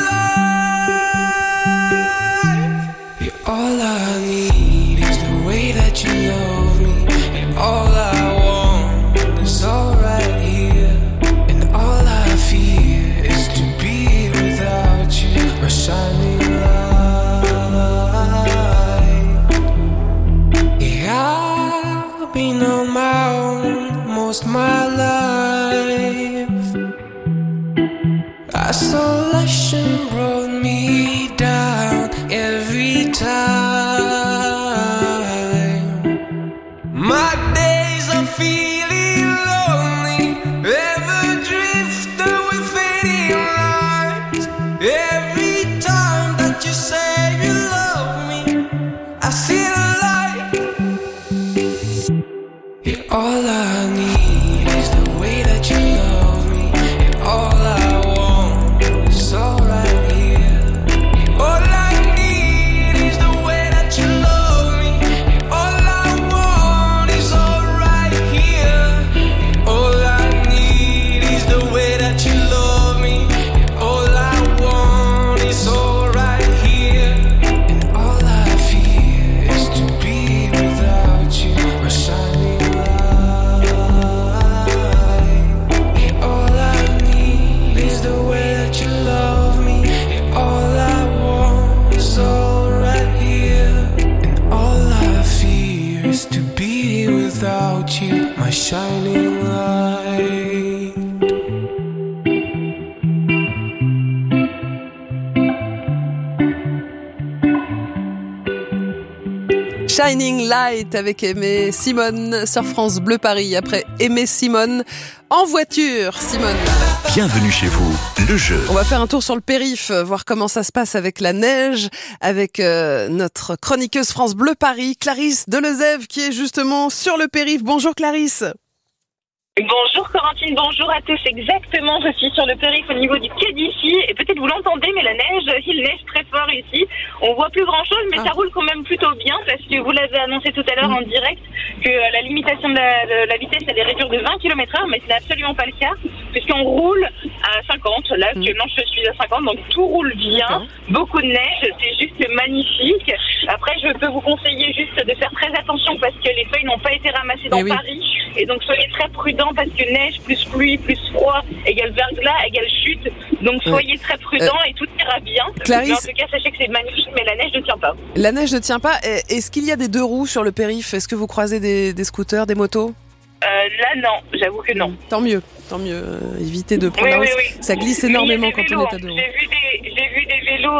alive. Yeah, all I need is the way that you love me, and all I want is all right here, and all I fear is to be without you, my shining light. Yeah, I've been on my own most my life. Isolation brought me down every time. My days of feeling lonely, ever drift away fading lights. Every time that you say you love me, I see the light. Yeah, all I need is the way that you love me, and all I want is all right here. All I need is the way that you love me, and all I want is all right here. All I need is the way that you love me, and all I want is all right here. And all I fear is to be without you, my shining light. And all I need is the way that you love me, and all I want is all right here. And all I fear is to be without you, my shining light. Shining Light avec Aimé Simone sur France Bleu Paris. Après Aimé Simone, en voiture, Simone. Bienvenue chez vous, le jeu. On va faire un tour sur le périph', voir comment ça se passe avec la neige, avec notre chroniqueuse France Bleu Paris, Clarisse Delezève, qui est justement sur le périph'. Bonjour Clarisse. Bonjour Corentine, bonjour à tous. Exactement, je suis sur le périph' au niveau du quai d'ici et peut-être vous l'entendez, mais la neige, il neige très fort ici. On voit plus grand chose, mais ça roule quand même plutôt bien parce que vous l'avez annoncé tout à l'heure en direct que la limitation de la vitesse allait réduire de 20 km/h, mais ce n'est absolument pas le cas puisqu'on roule à 50. Là, actuellement, je suis à 50, donc tout roule bien. Beaucoup de neige, c'est juste magnifique. Après, je peux vous conseiller juste de faire très attention parce que les feuilles n'ont pas été ramassées dans Paris et donc soyez très prudents parce que neige plus pluie plus froid égale verglas égale chute, donc soyez très prudents et tout ira bien. Clarisse, mais en tout cas sachez que c'est magnifique, mais la neige ne tient pas. La neige ne tient pas. Est-ce qu'il y a des deux roues sur le périph'? Est-ce que vous croisez des scooters, des motos? Là non, j'avoue que non. Tant mieux. Évitez de prendre la route. Ça glisse énormément quand on est à deux roues. J'ai vu des vélos,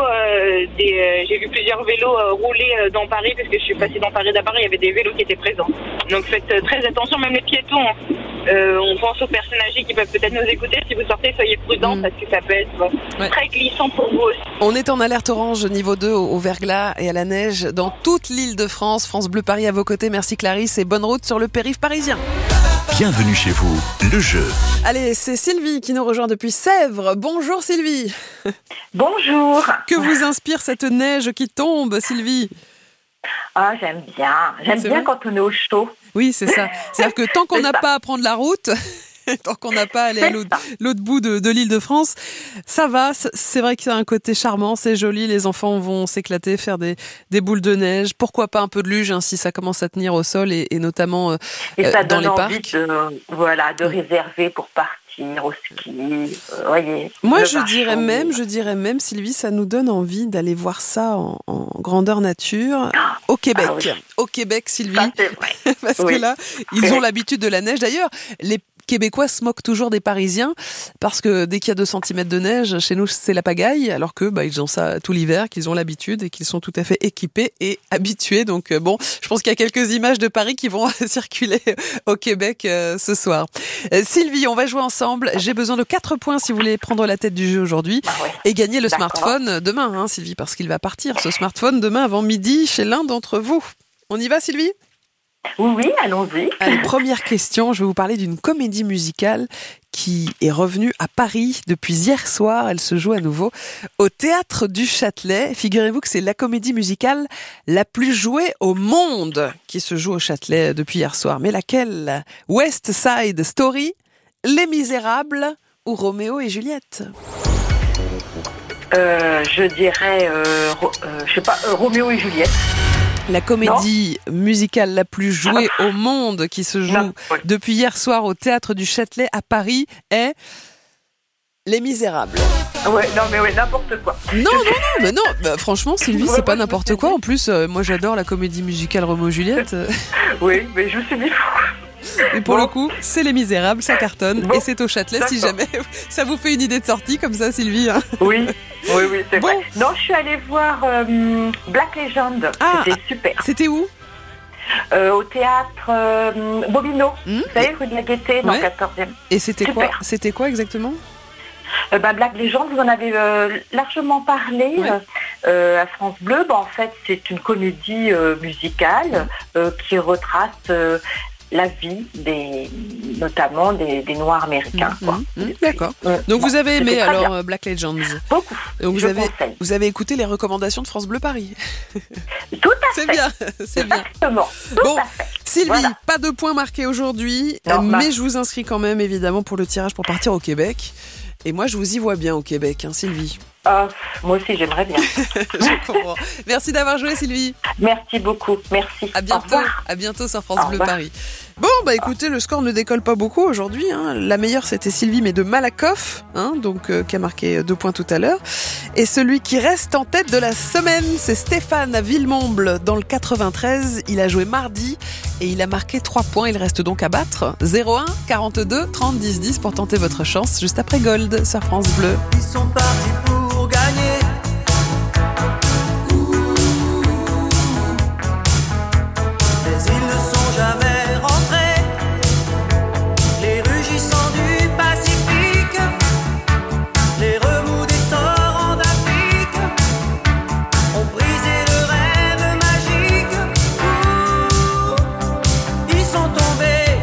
j'ai vu plusieurs vélos rouler dans Paris parce que je suis passée dans Paris d'abord, il y avait des vélos qui étaient présents. Donc faites très attention, même les piétons. On pense aux personnes âgées qui peuvent peut-être nous écouter. Si vous sortez, soyez prudents parce que ça peut être très glissant pour vous aussi. On est en alerte orange niveau 2 au verglas et à la neige dans toute l'île de France. France Bleu Paris à vos côtés. Merci Clarisse et bonne route sur le périph' parisien. Bienvenue chez vous, le jeu. Allez, c'est Sylvie qui nous rejoint depuis Sèvres. Bonjour Sylvie. Bonjour. Que vous inspire cette neige qui tombe, Sylvie? Ah, j'aime bien. J'aime bien quand on est au chaud. Oui, c'est ça. C'est-à-dire que tant qu'on n'a pas à prendre la route, tant qu'on n'a pas à aller à l'autre bout de l'île de France, ça va. C'est vrai qu'il y a un côté charmant, c'est joli. Les enfants vont s'éclater, faire des boules de neige. Pourquoi pas un peu de luge si ça commence à tenir au sol et notamment dans les parcs. De réserver pour partir au ski. Voyez. Moi, je dirais même, Sylvie, ça nous donne envie d'aller voir ça en grandeur nature au Québec. Au Québec, Sylvie. Ça, c'est vrai. Parce que là, ils ont l'habitude de la neige. D'ailleurs, Québécois se moquent toujours des Parisiens parce que dès qu'il y a 2 cm de neige, chez nous c'est la pagaille, alors que ils ont ça tout l'hiver, qu'ils ont l'habitude et qu'ils sont tout à fait équipés et habitués. Donc bon, je pense qu'il y a quelques images de Paris qui vont circuler au Québec ce soir. Sylvie, on va jouer ensemble. J'ai besoin de 4 points si vous voulez prendre la tête du jeu aujourd'hui et gagner le smartphone demain, Sylvie, parce qu'il va partir ce smartphone demain avant midi chez l'un d'entre vous. On y va, Sylvie ? Oui, allons-y. Allez, première question, je vais vous parler d'une comédie musicale qui est revenue à Paris depuis hier soir. Elle se joue à nouveau au Théâtre du Châtelet. Figurez-vous que c'est la comédie musicale la plus jouée au monde qui se joue au Châtelet depuis hier soir. Mais laquelle ? West Side Story, Les Misérables ou Roméo et Juliette ? Je dirais, Roméo et Juliette. La comédie musicale la plus jouée au monde qui se joue depuis hier soir au Théâtre du Châtelet à Paris est Les Misérables. Ouais, n'importe quoi. Non, franchement, Sylvie, c'est pas n'importe quoi. En plus, moi j'adore la comédie musicale Roméo et Juliette. Oui, mais je me suis dit... Et pour le coup, c'est Les Misérables, ça cartonne et c'est au Châtelet. Si jamais ça vous fait une idée de sortie comme ça, Sylvie. Oui, c'est vrai. Non, je suis allée voir Black Legend. C'était super. C'était où ? Au théâtre Bobino. Vous savez, rue de la Gaîté, dans le 14e. Et c'était quoi exactement ? Black Legend, vous en avez largement parlé à France Bleu. En fait, c'est une comédie musicale qui retrace la vie notamment des Noirs américains. D'accord. Donc vous avez aimé alors Black Legends ? Beaucoup. Donc vous avez écouté les recommandations de France Bleu Paris ? Tout à fait. C'est bien. Exactement. Bon, Sylvie, pas de points marqués aujourd'hui, mais je vous inscris quand même évidemment pour le tirage pour partir au Québec. Et moi, je vous y vois bien au Québec, Sylvie. Moi aussi, j'aimerais bien. Je comprends. Merci d'avoir joué, Sylvie. Merci beaucoup. Merci. À bientôt. À bientôt sur France Bleu Paris. Bon, écoutez, le score ne décolle pas beaucoup aujourd'hui. La meilleure, c'était Sylvie, mais de Malakoff, qui a marqué 2 points tout à l'heure. Et celui qui reste en tête de la semaine, c'est Stéphane à Villemomble, dans le 93. Il a joué mardi et il a marqué 3 points. Il reste donc à battre. 01 42 30 10 10 pour tenter votre chance juste après Gold sur France Bleu. Ils sont partis pour gagner. Mais ils ne sont jamais rentrés. Les rugissants du Pacifique, les remous des torrents d'Afrique ont brisé le rêve magique. Ils sont tombés.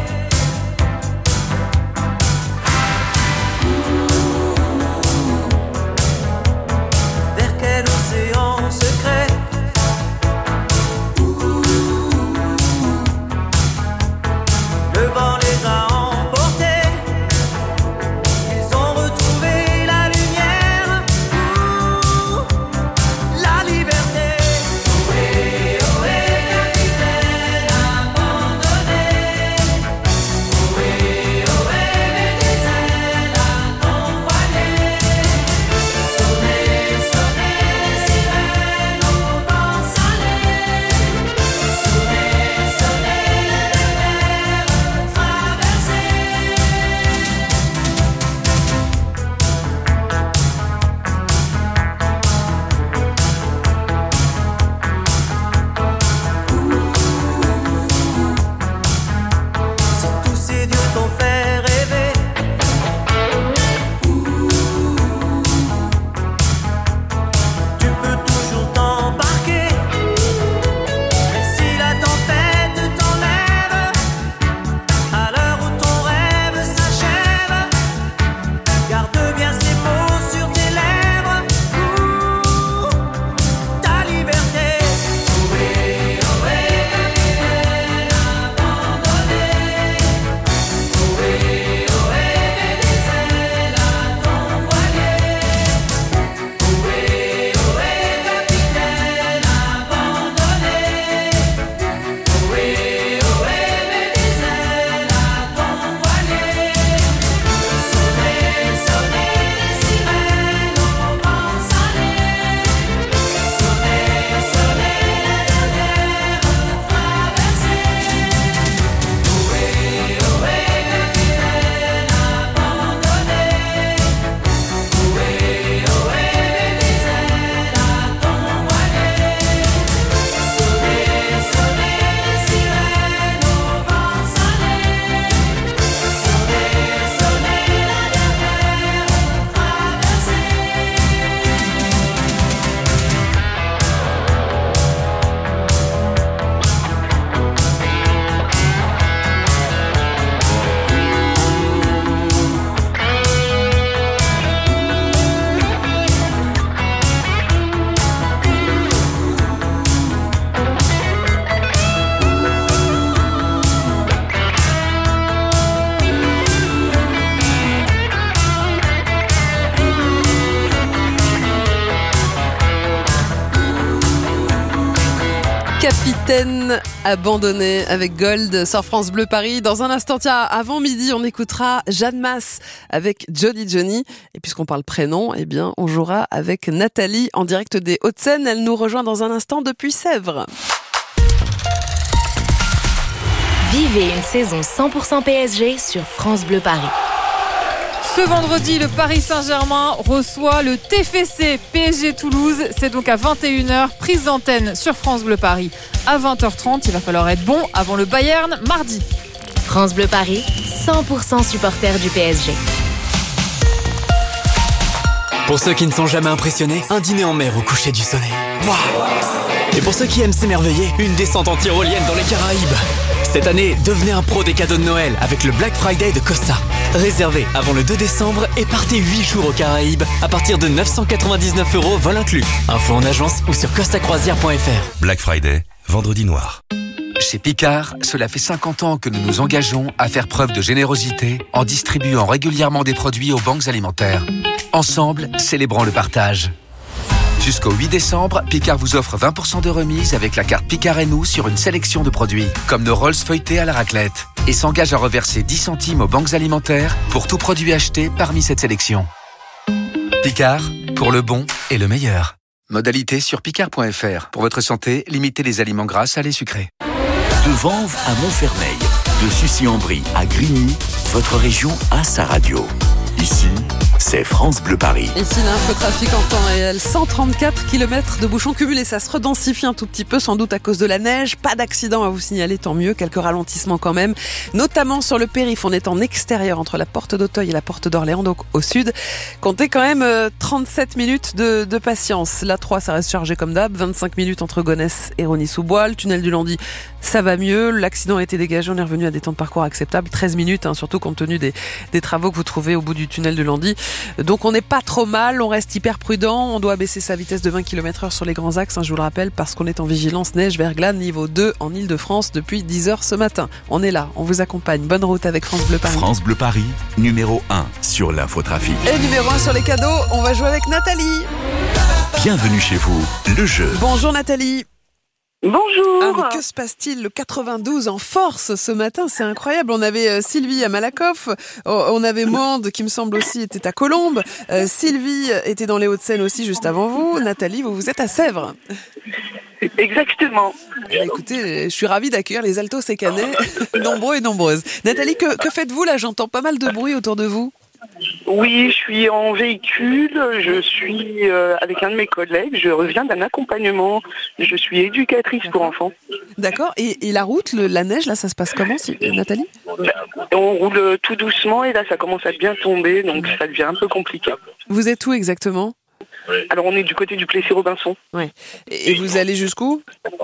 Capitaine abandonné avec Gold sur France Bleu Paris. Dans un instant, tiens, avant midi, on écoutera Jeanne Masse avec Johnny. Et puisqu'on parle prénom, eh bien, on jouera avec Nathalie en direct des Hauts-de-Seine. Elle nous rejoint dans un instant depuis Sèvres. Vivez une saison 100% PSG sur France Bleu Paris. Ce vendredi, le Paris Saint-Germain reçoit le TFC PSG Toulouse. C'est donc à 21h, prise d'antenne sur France Bleu Paris. À 20h30, il va falloir être bon avant le Bayern mardi. France Bleu Paris, 100% supporter du PSG. Pour ceux qui ne sont jamais impressionnés, un dîner en mer au coucher du soleil. Wow. Et pour ceux qui aiment s'émerveiller, une descente en tyrolienne dans les Caraïbes. Cette année, devenez un pro des cadeaux de Noël avec le Black Friday de Costa. Réservez avant le 2 décembre et partez 8 jours aux Caraïbes à partir de 999 € vol inclus. Info en agence ou sur costacroisière.fr. Black Friday, vendredi noir. Chez Picard, cela fait 50 ans que nous nous engageons à faire preuve de générosité en distribuant régulièrement des produits aux banques alimentaires. Ensemble, célébrons le partage. Jusqu'au 8 décembre, Picard vous offre 20% de remise avec la carte Picard et nous sur une sélection de produits, comme nos Rolls feuilletés à la raclette, et s'engage à reverser 10 centimes aux banques alimentaires pour tout produit acheté parmi cette sélection. Picard, pour le bon et le meilleur. Modalité sur picard.fr. Pour votre santé, limitez les aliments gras, salés, sucrés. De Vanves à Montfermeil, de Sucy-en-Brie à Grigny, votre région a sa radio. Ici, c'est France Bleu Paris. Ici, l'infotrafic en temps réel. 134 km de bouchons cumulés. Ça se redensifie un tout petit peu, sans doute à cause de la neige. Pas d'accident à vous signaler, tant mieux. Quelques ralentissements quand même. Notamment sur le périph'. On est en extérieur entre la porte d'Auteuil et la porte d'Orléans, donc au sud. Comptez quand même 37 minutes de patience. La 3, ça reste chargé comme d'hab. 25 minutes entre Gonesse et Rosny-sous-Bois. Le tunnel du Landy, ça va mieux. L'accident a été dégagé. On est revenu à des temps de parcours acceptables. 13 minutes, surtout compte tenu des travaux que vous trouvez au bout du tunnel de Landy. Donc on n'est pas trop mal, on reste hyper prudent, on doit baisser sa vitesse de 20 km/h sur les grands axes, je vous le rappelle, parce qu'on est en vigilance neige verglas niveau 2 en Ile-de-France depuis 10h ce matin. On est là, on vous accompagne. Bonne route avec France Bleu Paris. France Bleu Paris, numéro 1 sur l'infotrafic. Et numéro 1 sur les cadeaux, on va jouer avec Nathalie. Bienvenue chez vous, le jeu. Bonjour Nathalie. Bonjour. Mais que se passe-t-il? Le 92 en force ce matin, c'est incroyable. On avait Sylvie à Malakoff, on avait Mande qui me semble aussi était à Colombes, Sylvie était dans les Hauts-de-Seine aussi juste avant vous, Nathalie, vous êtes à Sèvres. Exactement. Écoutez, je suis ravie d'accueillir les Altos et Canets, nombreux et nombreuses. Nathalie, que faites-vous là? J'entends pas mal de bruit autour de vous. Oui, je suis en véhicule, je suis avec un de mes collègues, je reviens d'un accompagnement, je suis éducatrice pour enfants. D'accord, et la route, la neige, là, ça se passe comment, Nathalie? On roule tout doucement et là, ça commence à bien tomber, donc ça devient un peu compliqué. Vous êtes où exactement? Alors, on est du côté du Plessis-Robinson. Ouais. Et vous allez jusqu'où?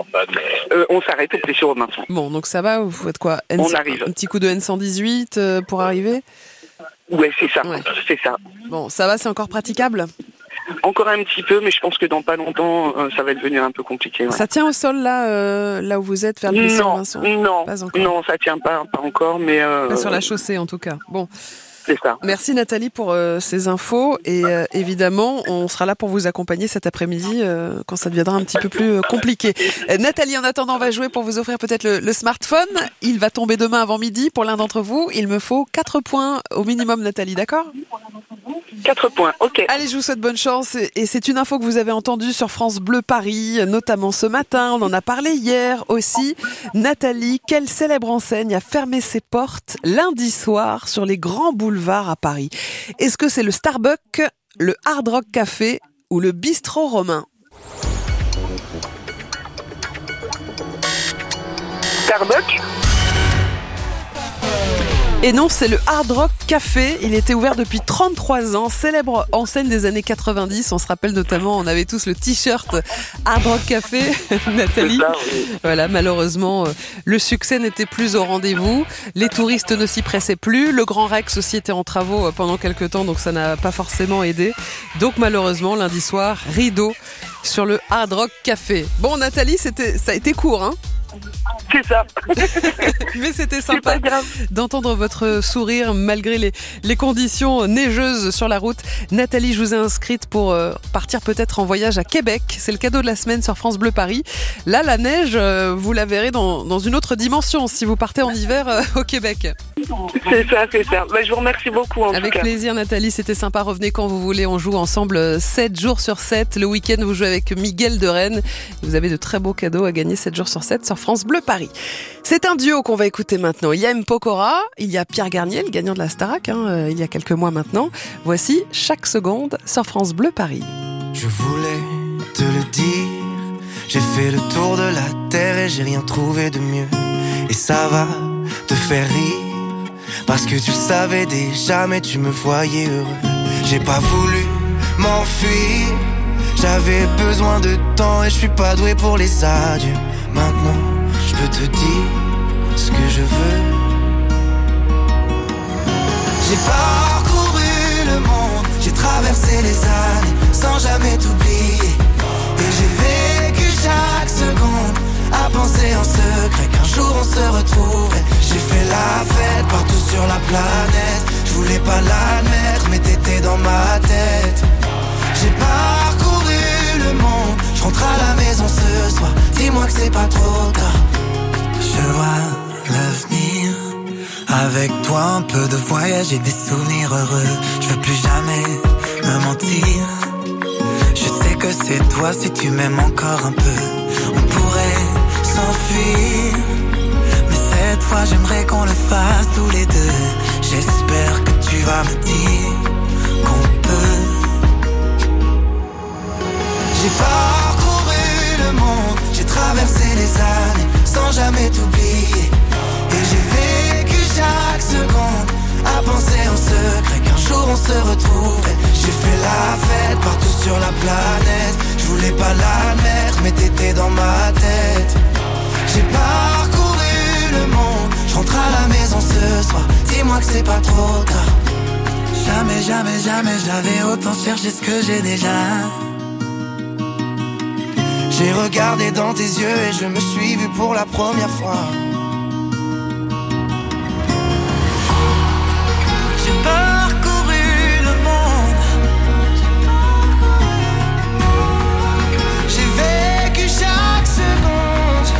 On s'arrête au Plessis-Robinson. Bon, donc ça va, vous faites quoi? On arrive. Un petit coup de N118 pour arriver? Ouais, c'est ça, c'est ça. Bon, ça va, c'est encore praticable? Encore un petit peu, mais je pense que dans pas longtemps, ça va devenir un peu compliqué. Ouais. Ça tient au sol, là où vous êtes, vers le Plessis-Robinson? Non, ça tient pas encore, mais... Pas sur la chaussée, en tout cas. Bon. C'est ça. Merci Nathalie pour ces infos et évidemment on sera là pour vous accompagner cet après-midi quand ça deviendra un petit peu plus compliqué. Nathalie, en attendant, on va jouer pour vous offrir peut-être le smartphone. Il va tomber demain avant midi pour l'un d'entre vous. Il me faut 4 points au minimum, Nathalie, d'accord? 4 points, ok. Allez, je vous souhaite bonne chance et c'est une info que vous avez entendue sur France Bleu Paris, notamment ce matin, on en a parlé hier aussi. Nathalie, quelle célèbre enseigne a fermé ses portes lundi soir sur les grands boulevards à Paris? Est-ce que c'est le Starbucks, le Hard Rock Café ou le Bistrot Romain? Starbucks? Et non, c'est le Hard Rock Café. Il était ouvert depuis 33 ans. Célèbre enseigne des années 90. On se rappelle notamment, on avait tous le t-shirt Hard Rock Café, Nathalie. Ça, oui. Voilà, malheureusement, le succès n'était plus au rendez-vous. Les touristes ne s'y pressaient plus. Le Grand Rex aussi était en travaux pendant quelques temps, donc ça n'a pas forcément aidé. Donc malheureusement, lundi soir, rideau sur le Hard Rock Café. Bon, Nathalie, ça a été court, hein? C'est ça. Mais c'était sympa d'entendre votre sourire malgré les conditions neigeuses sur la route. Nathalie, je vous ai inscrite pour partir peut-être en voyage à Québec. C'est le cadeau de la semaine sur France Bleu Paris. Là, la neige, vous la verrez dans une autre dimension si vous partez en hiver au Québec. C'est ça. Bah, je vous remercie beaucoup. Avec plaisir, Nathalie, c'était sympa. Revenez quand vous voulez. On joue ensemble 7 jours sur 7. Le week-end, vous jouez avec Miguel de Rennes. Vous avez de très beaux cadeaux à gagner 7 jours sur 7 sur France Bleu Paris. C'est un duo qu'on va écouter maintenant. Il y a M. Pokora, il y a Pierre Garnier, le gagnant de la Starac, il y a quelques mois maintenant. Voici Chaque seconde sur France Bleu Paris. Je voulais te le dire, j'ai fait le tour de la terre et j'ai rien trouvé de mieux. Et ça va te faire rire, parce que tu le savais déjà mais tu me voyais heureux. J'ai pas voulu m'enfuir, j'avais besoin de temps et je suis pas doué pour les adieux. Maintenant je peux te dire ce que je veux. J'ai parcouru le monde, j'ai traversé les années sans jamais t'oublier. Et j'ai vécu chaque seconde à penser en secret qu'un jour on se retrouverait. J'ai fait la fête partout sur la planète, je voulais pas l'admettre mais t'étais dans ma tête. J'ai parcouru le monde, je rentre à la maison ce soir, dis-moi que c'est pas trop tard. Je vois l'avenir, avec toi un peu de voyage et des souvenirs heureux. Je veux plus jamais me mentir, je sais que c'est toi si tu m'aimes encore un peu. On pourrait s'enfuir, mais cette fois j'aimerais qu'on le fasse tous les deux. J'espère que tu vas me dire qu'on peut. J'ai parcouru le monde, j'ai traversé les années sans jamais t'oublier. Et j'ai vécu chaque seconde à penser en secret qu'un jour on se retrouverait. J'ai fait la fête partout sur la planète, je voulais pas l'admettre mais t'étais dans ma tête. J'ai parcouru le monde, je rentre à la maison ce soir, dis-moi que c'est pas trop tard. Jamais, jamais, jamais j'avais autant cherché ce que j'ai déjà. J'ai regardé dans tes yeux et je me suis vu pour la première fois. J'ai parcouru le monde, j'ai vécu chaque seconde.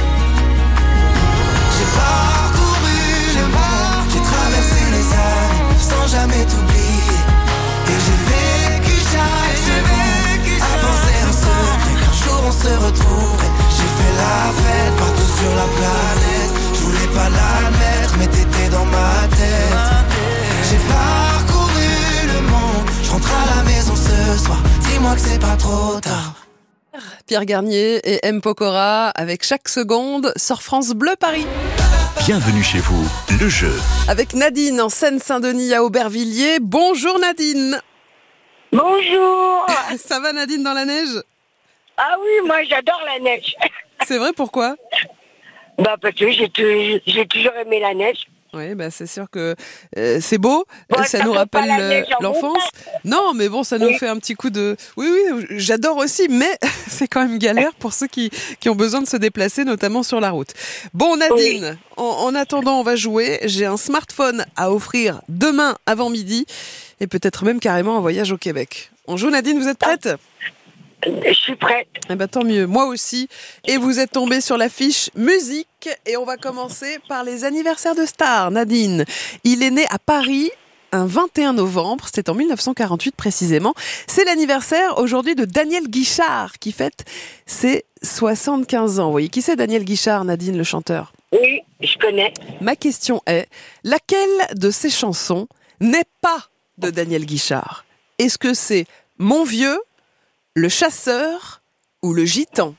J'ai parcouru le monde, j'ai traversé les années sans jamais t'oublier. Et j'ai vécu chaque seconde à penser en secret qu'un jour on se retrouverait. J'ai fait la fête partout sur la planète, je voulais pas l'admettre mais t'étais dans ma tête. J'ai parcouru le monde, je rentre à la maison ce soir, dis-moi que c'est pas trop tard. Pierre Garnier et M. Pokora avec Chaque seconde sur France Bleu Paris. Bienvenue chez vous, le jeu. Avec Nadine en Seine-Saint-Denis à Aubervilliers. Bonjour Nadine. Bonjour. Ça va Nadine dans la neige? Ah oui, moi j'adore la neige. C'est vrai, pourquoi? Bah parce que j'ai toujours aimé la neige. Oui, bah c'est sûr que c'est beau, bon, ça nous rappelle l'enfance. Non, mais bon, ça nous fait un petit coup de... Oui, j'adore aussi, mais c'est quand même galère pour ceux qui ont besoin de se déplacer, notamment sur la route. Bon, Nadine, en attendant, on va jouer. J'ai un smartphone à offrir demain avant midi et peut-être même carrément un voyage au Québec. On joue, Nadine, vous êtes prête ? Je suis prête. Eh ben, tant mieux, moi aussi. Et vous êtes tombée sur la fiche musique. Et on va commencer par les anniversaires de stars. Nadine, il est né à Paris un 21 novembre. C'était en 1948 précisément. C'est l'anniversaire aujourd'hui de Daniel Guichard qui fête ses 75 ans. Vous voyez, qui c'est Daniel Guichard, Nadine, le chanteur? Oui, je connais. Ma question est, laquelle de ces chansons n'est pas de Daniel Guichard? Est-ce que c'est Mon vieux, Le chasseur ou Le gitan?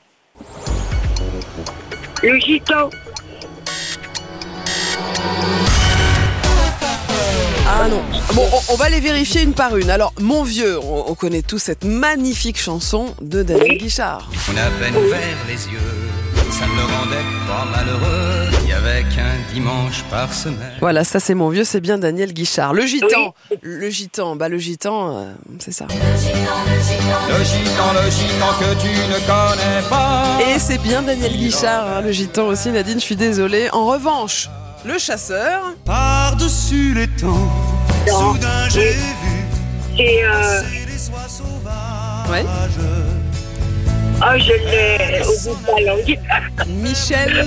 Le gitan. Ah non. Bon, on va les vérifier une par une. Alors, Mon vieux, on connaît tous cette magnifique chanson de Daniel Guichard. On a à peine ouvert les yeux, ça ne le rendait pas malheureux. Il y avait qu'un dimanche par semaine. Voilà, ça c'est mon vieux, c'est bien Daniel Guichard. Le gitan, le gitan, c'est ça. Le gitan que tu ne connais pas. Et c'est bien Daniel Guichard, le gitan aussi, Nadine, je suis désolée. En revanche, le chasseur. Par-dessus les temps, soudain j'ai vu. C'est les oies sauvages. Ouais. Oh, je l'ai au bout de la langue. Michel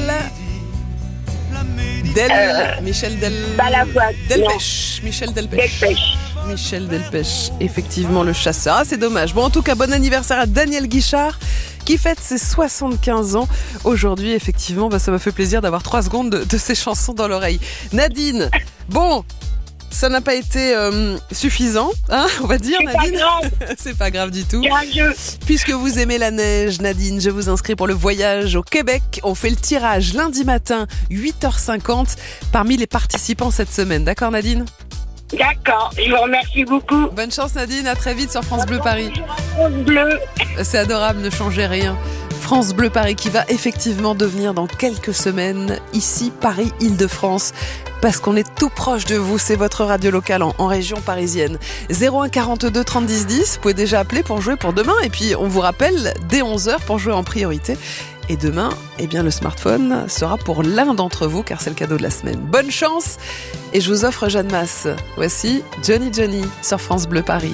Delpech. Michel Delpech, effectivement le chasseur. Ah, c'est dommage. Bon, en tout cas, bon anniversaire à Daniel Guichard qui fête ses 75 ans. Aujourd'hui, effectivement, ça m'a fait plaisir d'avoir 3 secondes de ses chansons dans l'oreille. Nadine, bon... Ça n'a pas été suffisant, hein, on va dire, Nadine. C'est pas grave du tout. Puisque vous aimez la neige, Nadine, je vous inscris pour le voyage au Québec. On fait le tirage lundi matin, 8h50, parmi les participants cette semaine. D'accord, Nadine ? D'accord, je vous remercie beaucoup. Bonne chance, Nadine, à très vite sur France Bleu Paris. France Bleu. C'est adorable, ne changez rien. France Bleu Paris qui va effectivement devenir dans quelques semaines, ici, Paris, Île-de-France. Parce qu'on est tout proche de vous, c'est votre radio locale en région parisienne. 01 42 30 10 10, vous pouvez déjà appeler pour jouer pour demain. Et puis on vous rappelle, dès 11h pour jouer en priorité. Et demain, le smartphone sera pour l'un d'entre vous, car c'est le cadeau de la semaine. Bonne chance. Et je vous offre Jeanne Masse. Voici Johnny Johnny sur France Bleu Paris.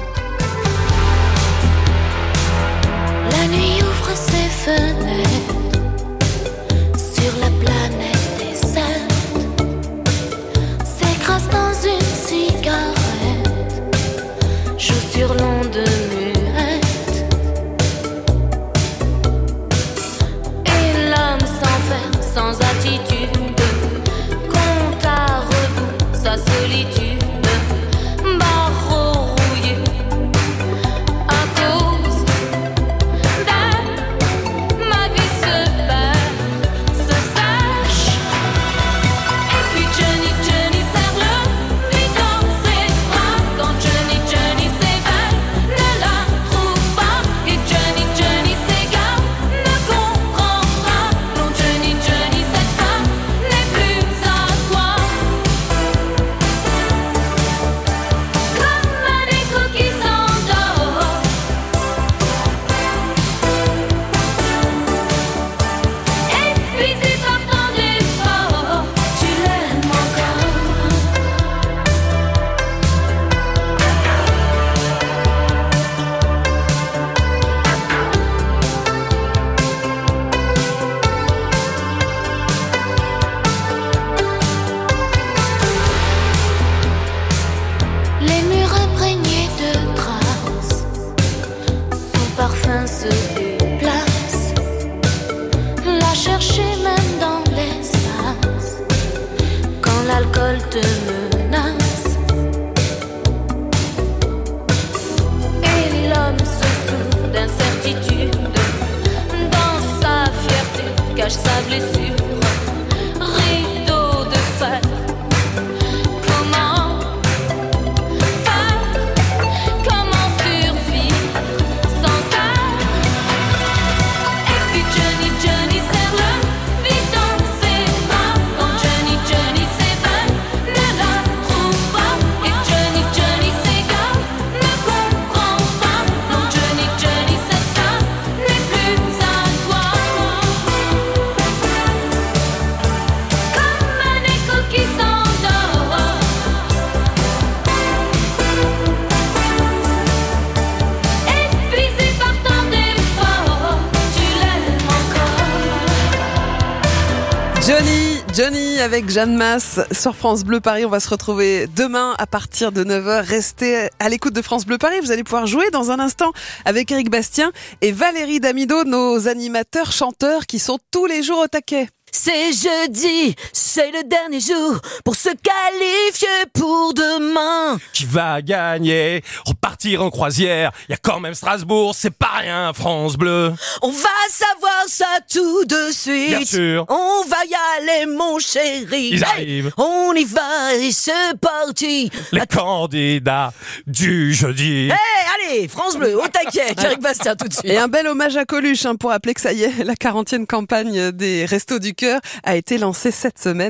La nuit ouvre ses fenêtres sur la planète des saints, s'écrase dans une cigarette, joue sur l'onde muette, et l'homme s'enferme sans attitude, compte à rebours sa solitude. Johnny avec Jeanne Masse sur France Bleu Paris. On va se retrouver demain à partir de 9h. Restez à l'écoute de France Bleu Paris. Vous allez pouvoir jouer dans un instant avec Éric Bastien et Valérie Damido, nos animateurs chanteurs qui sont tous les jours au taquet. C'est jeudi, c'est le dernier jour pour se qualifier pour demain. Qui va gagner? Repartir en croisière. Y a quand même Strasbourg, c'est pas rien, France Bleu. On va savoir ça tout de suite. Bien sûr. On va y aller, mon chéri. Ils arrivent. On y va et c'est parti. Les candidats du jeudi. Allez, France Bleu, au taquet, Éric Bastien tout de suite. Et un bel hommage à Coluche pour rappeler que ça y est, la 40e campagne des Restos du Cœur a été lancée cette semaine.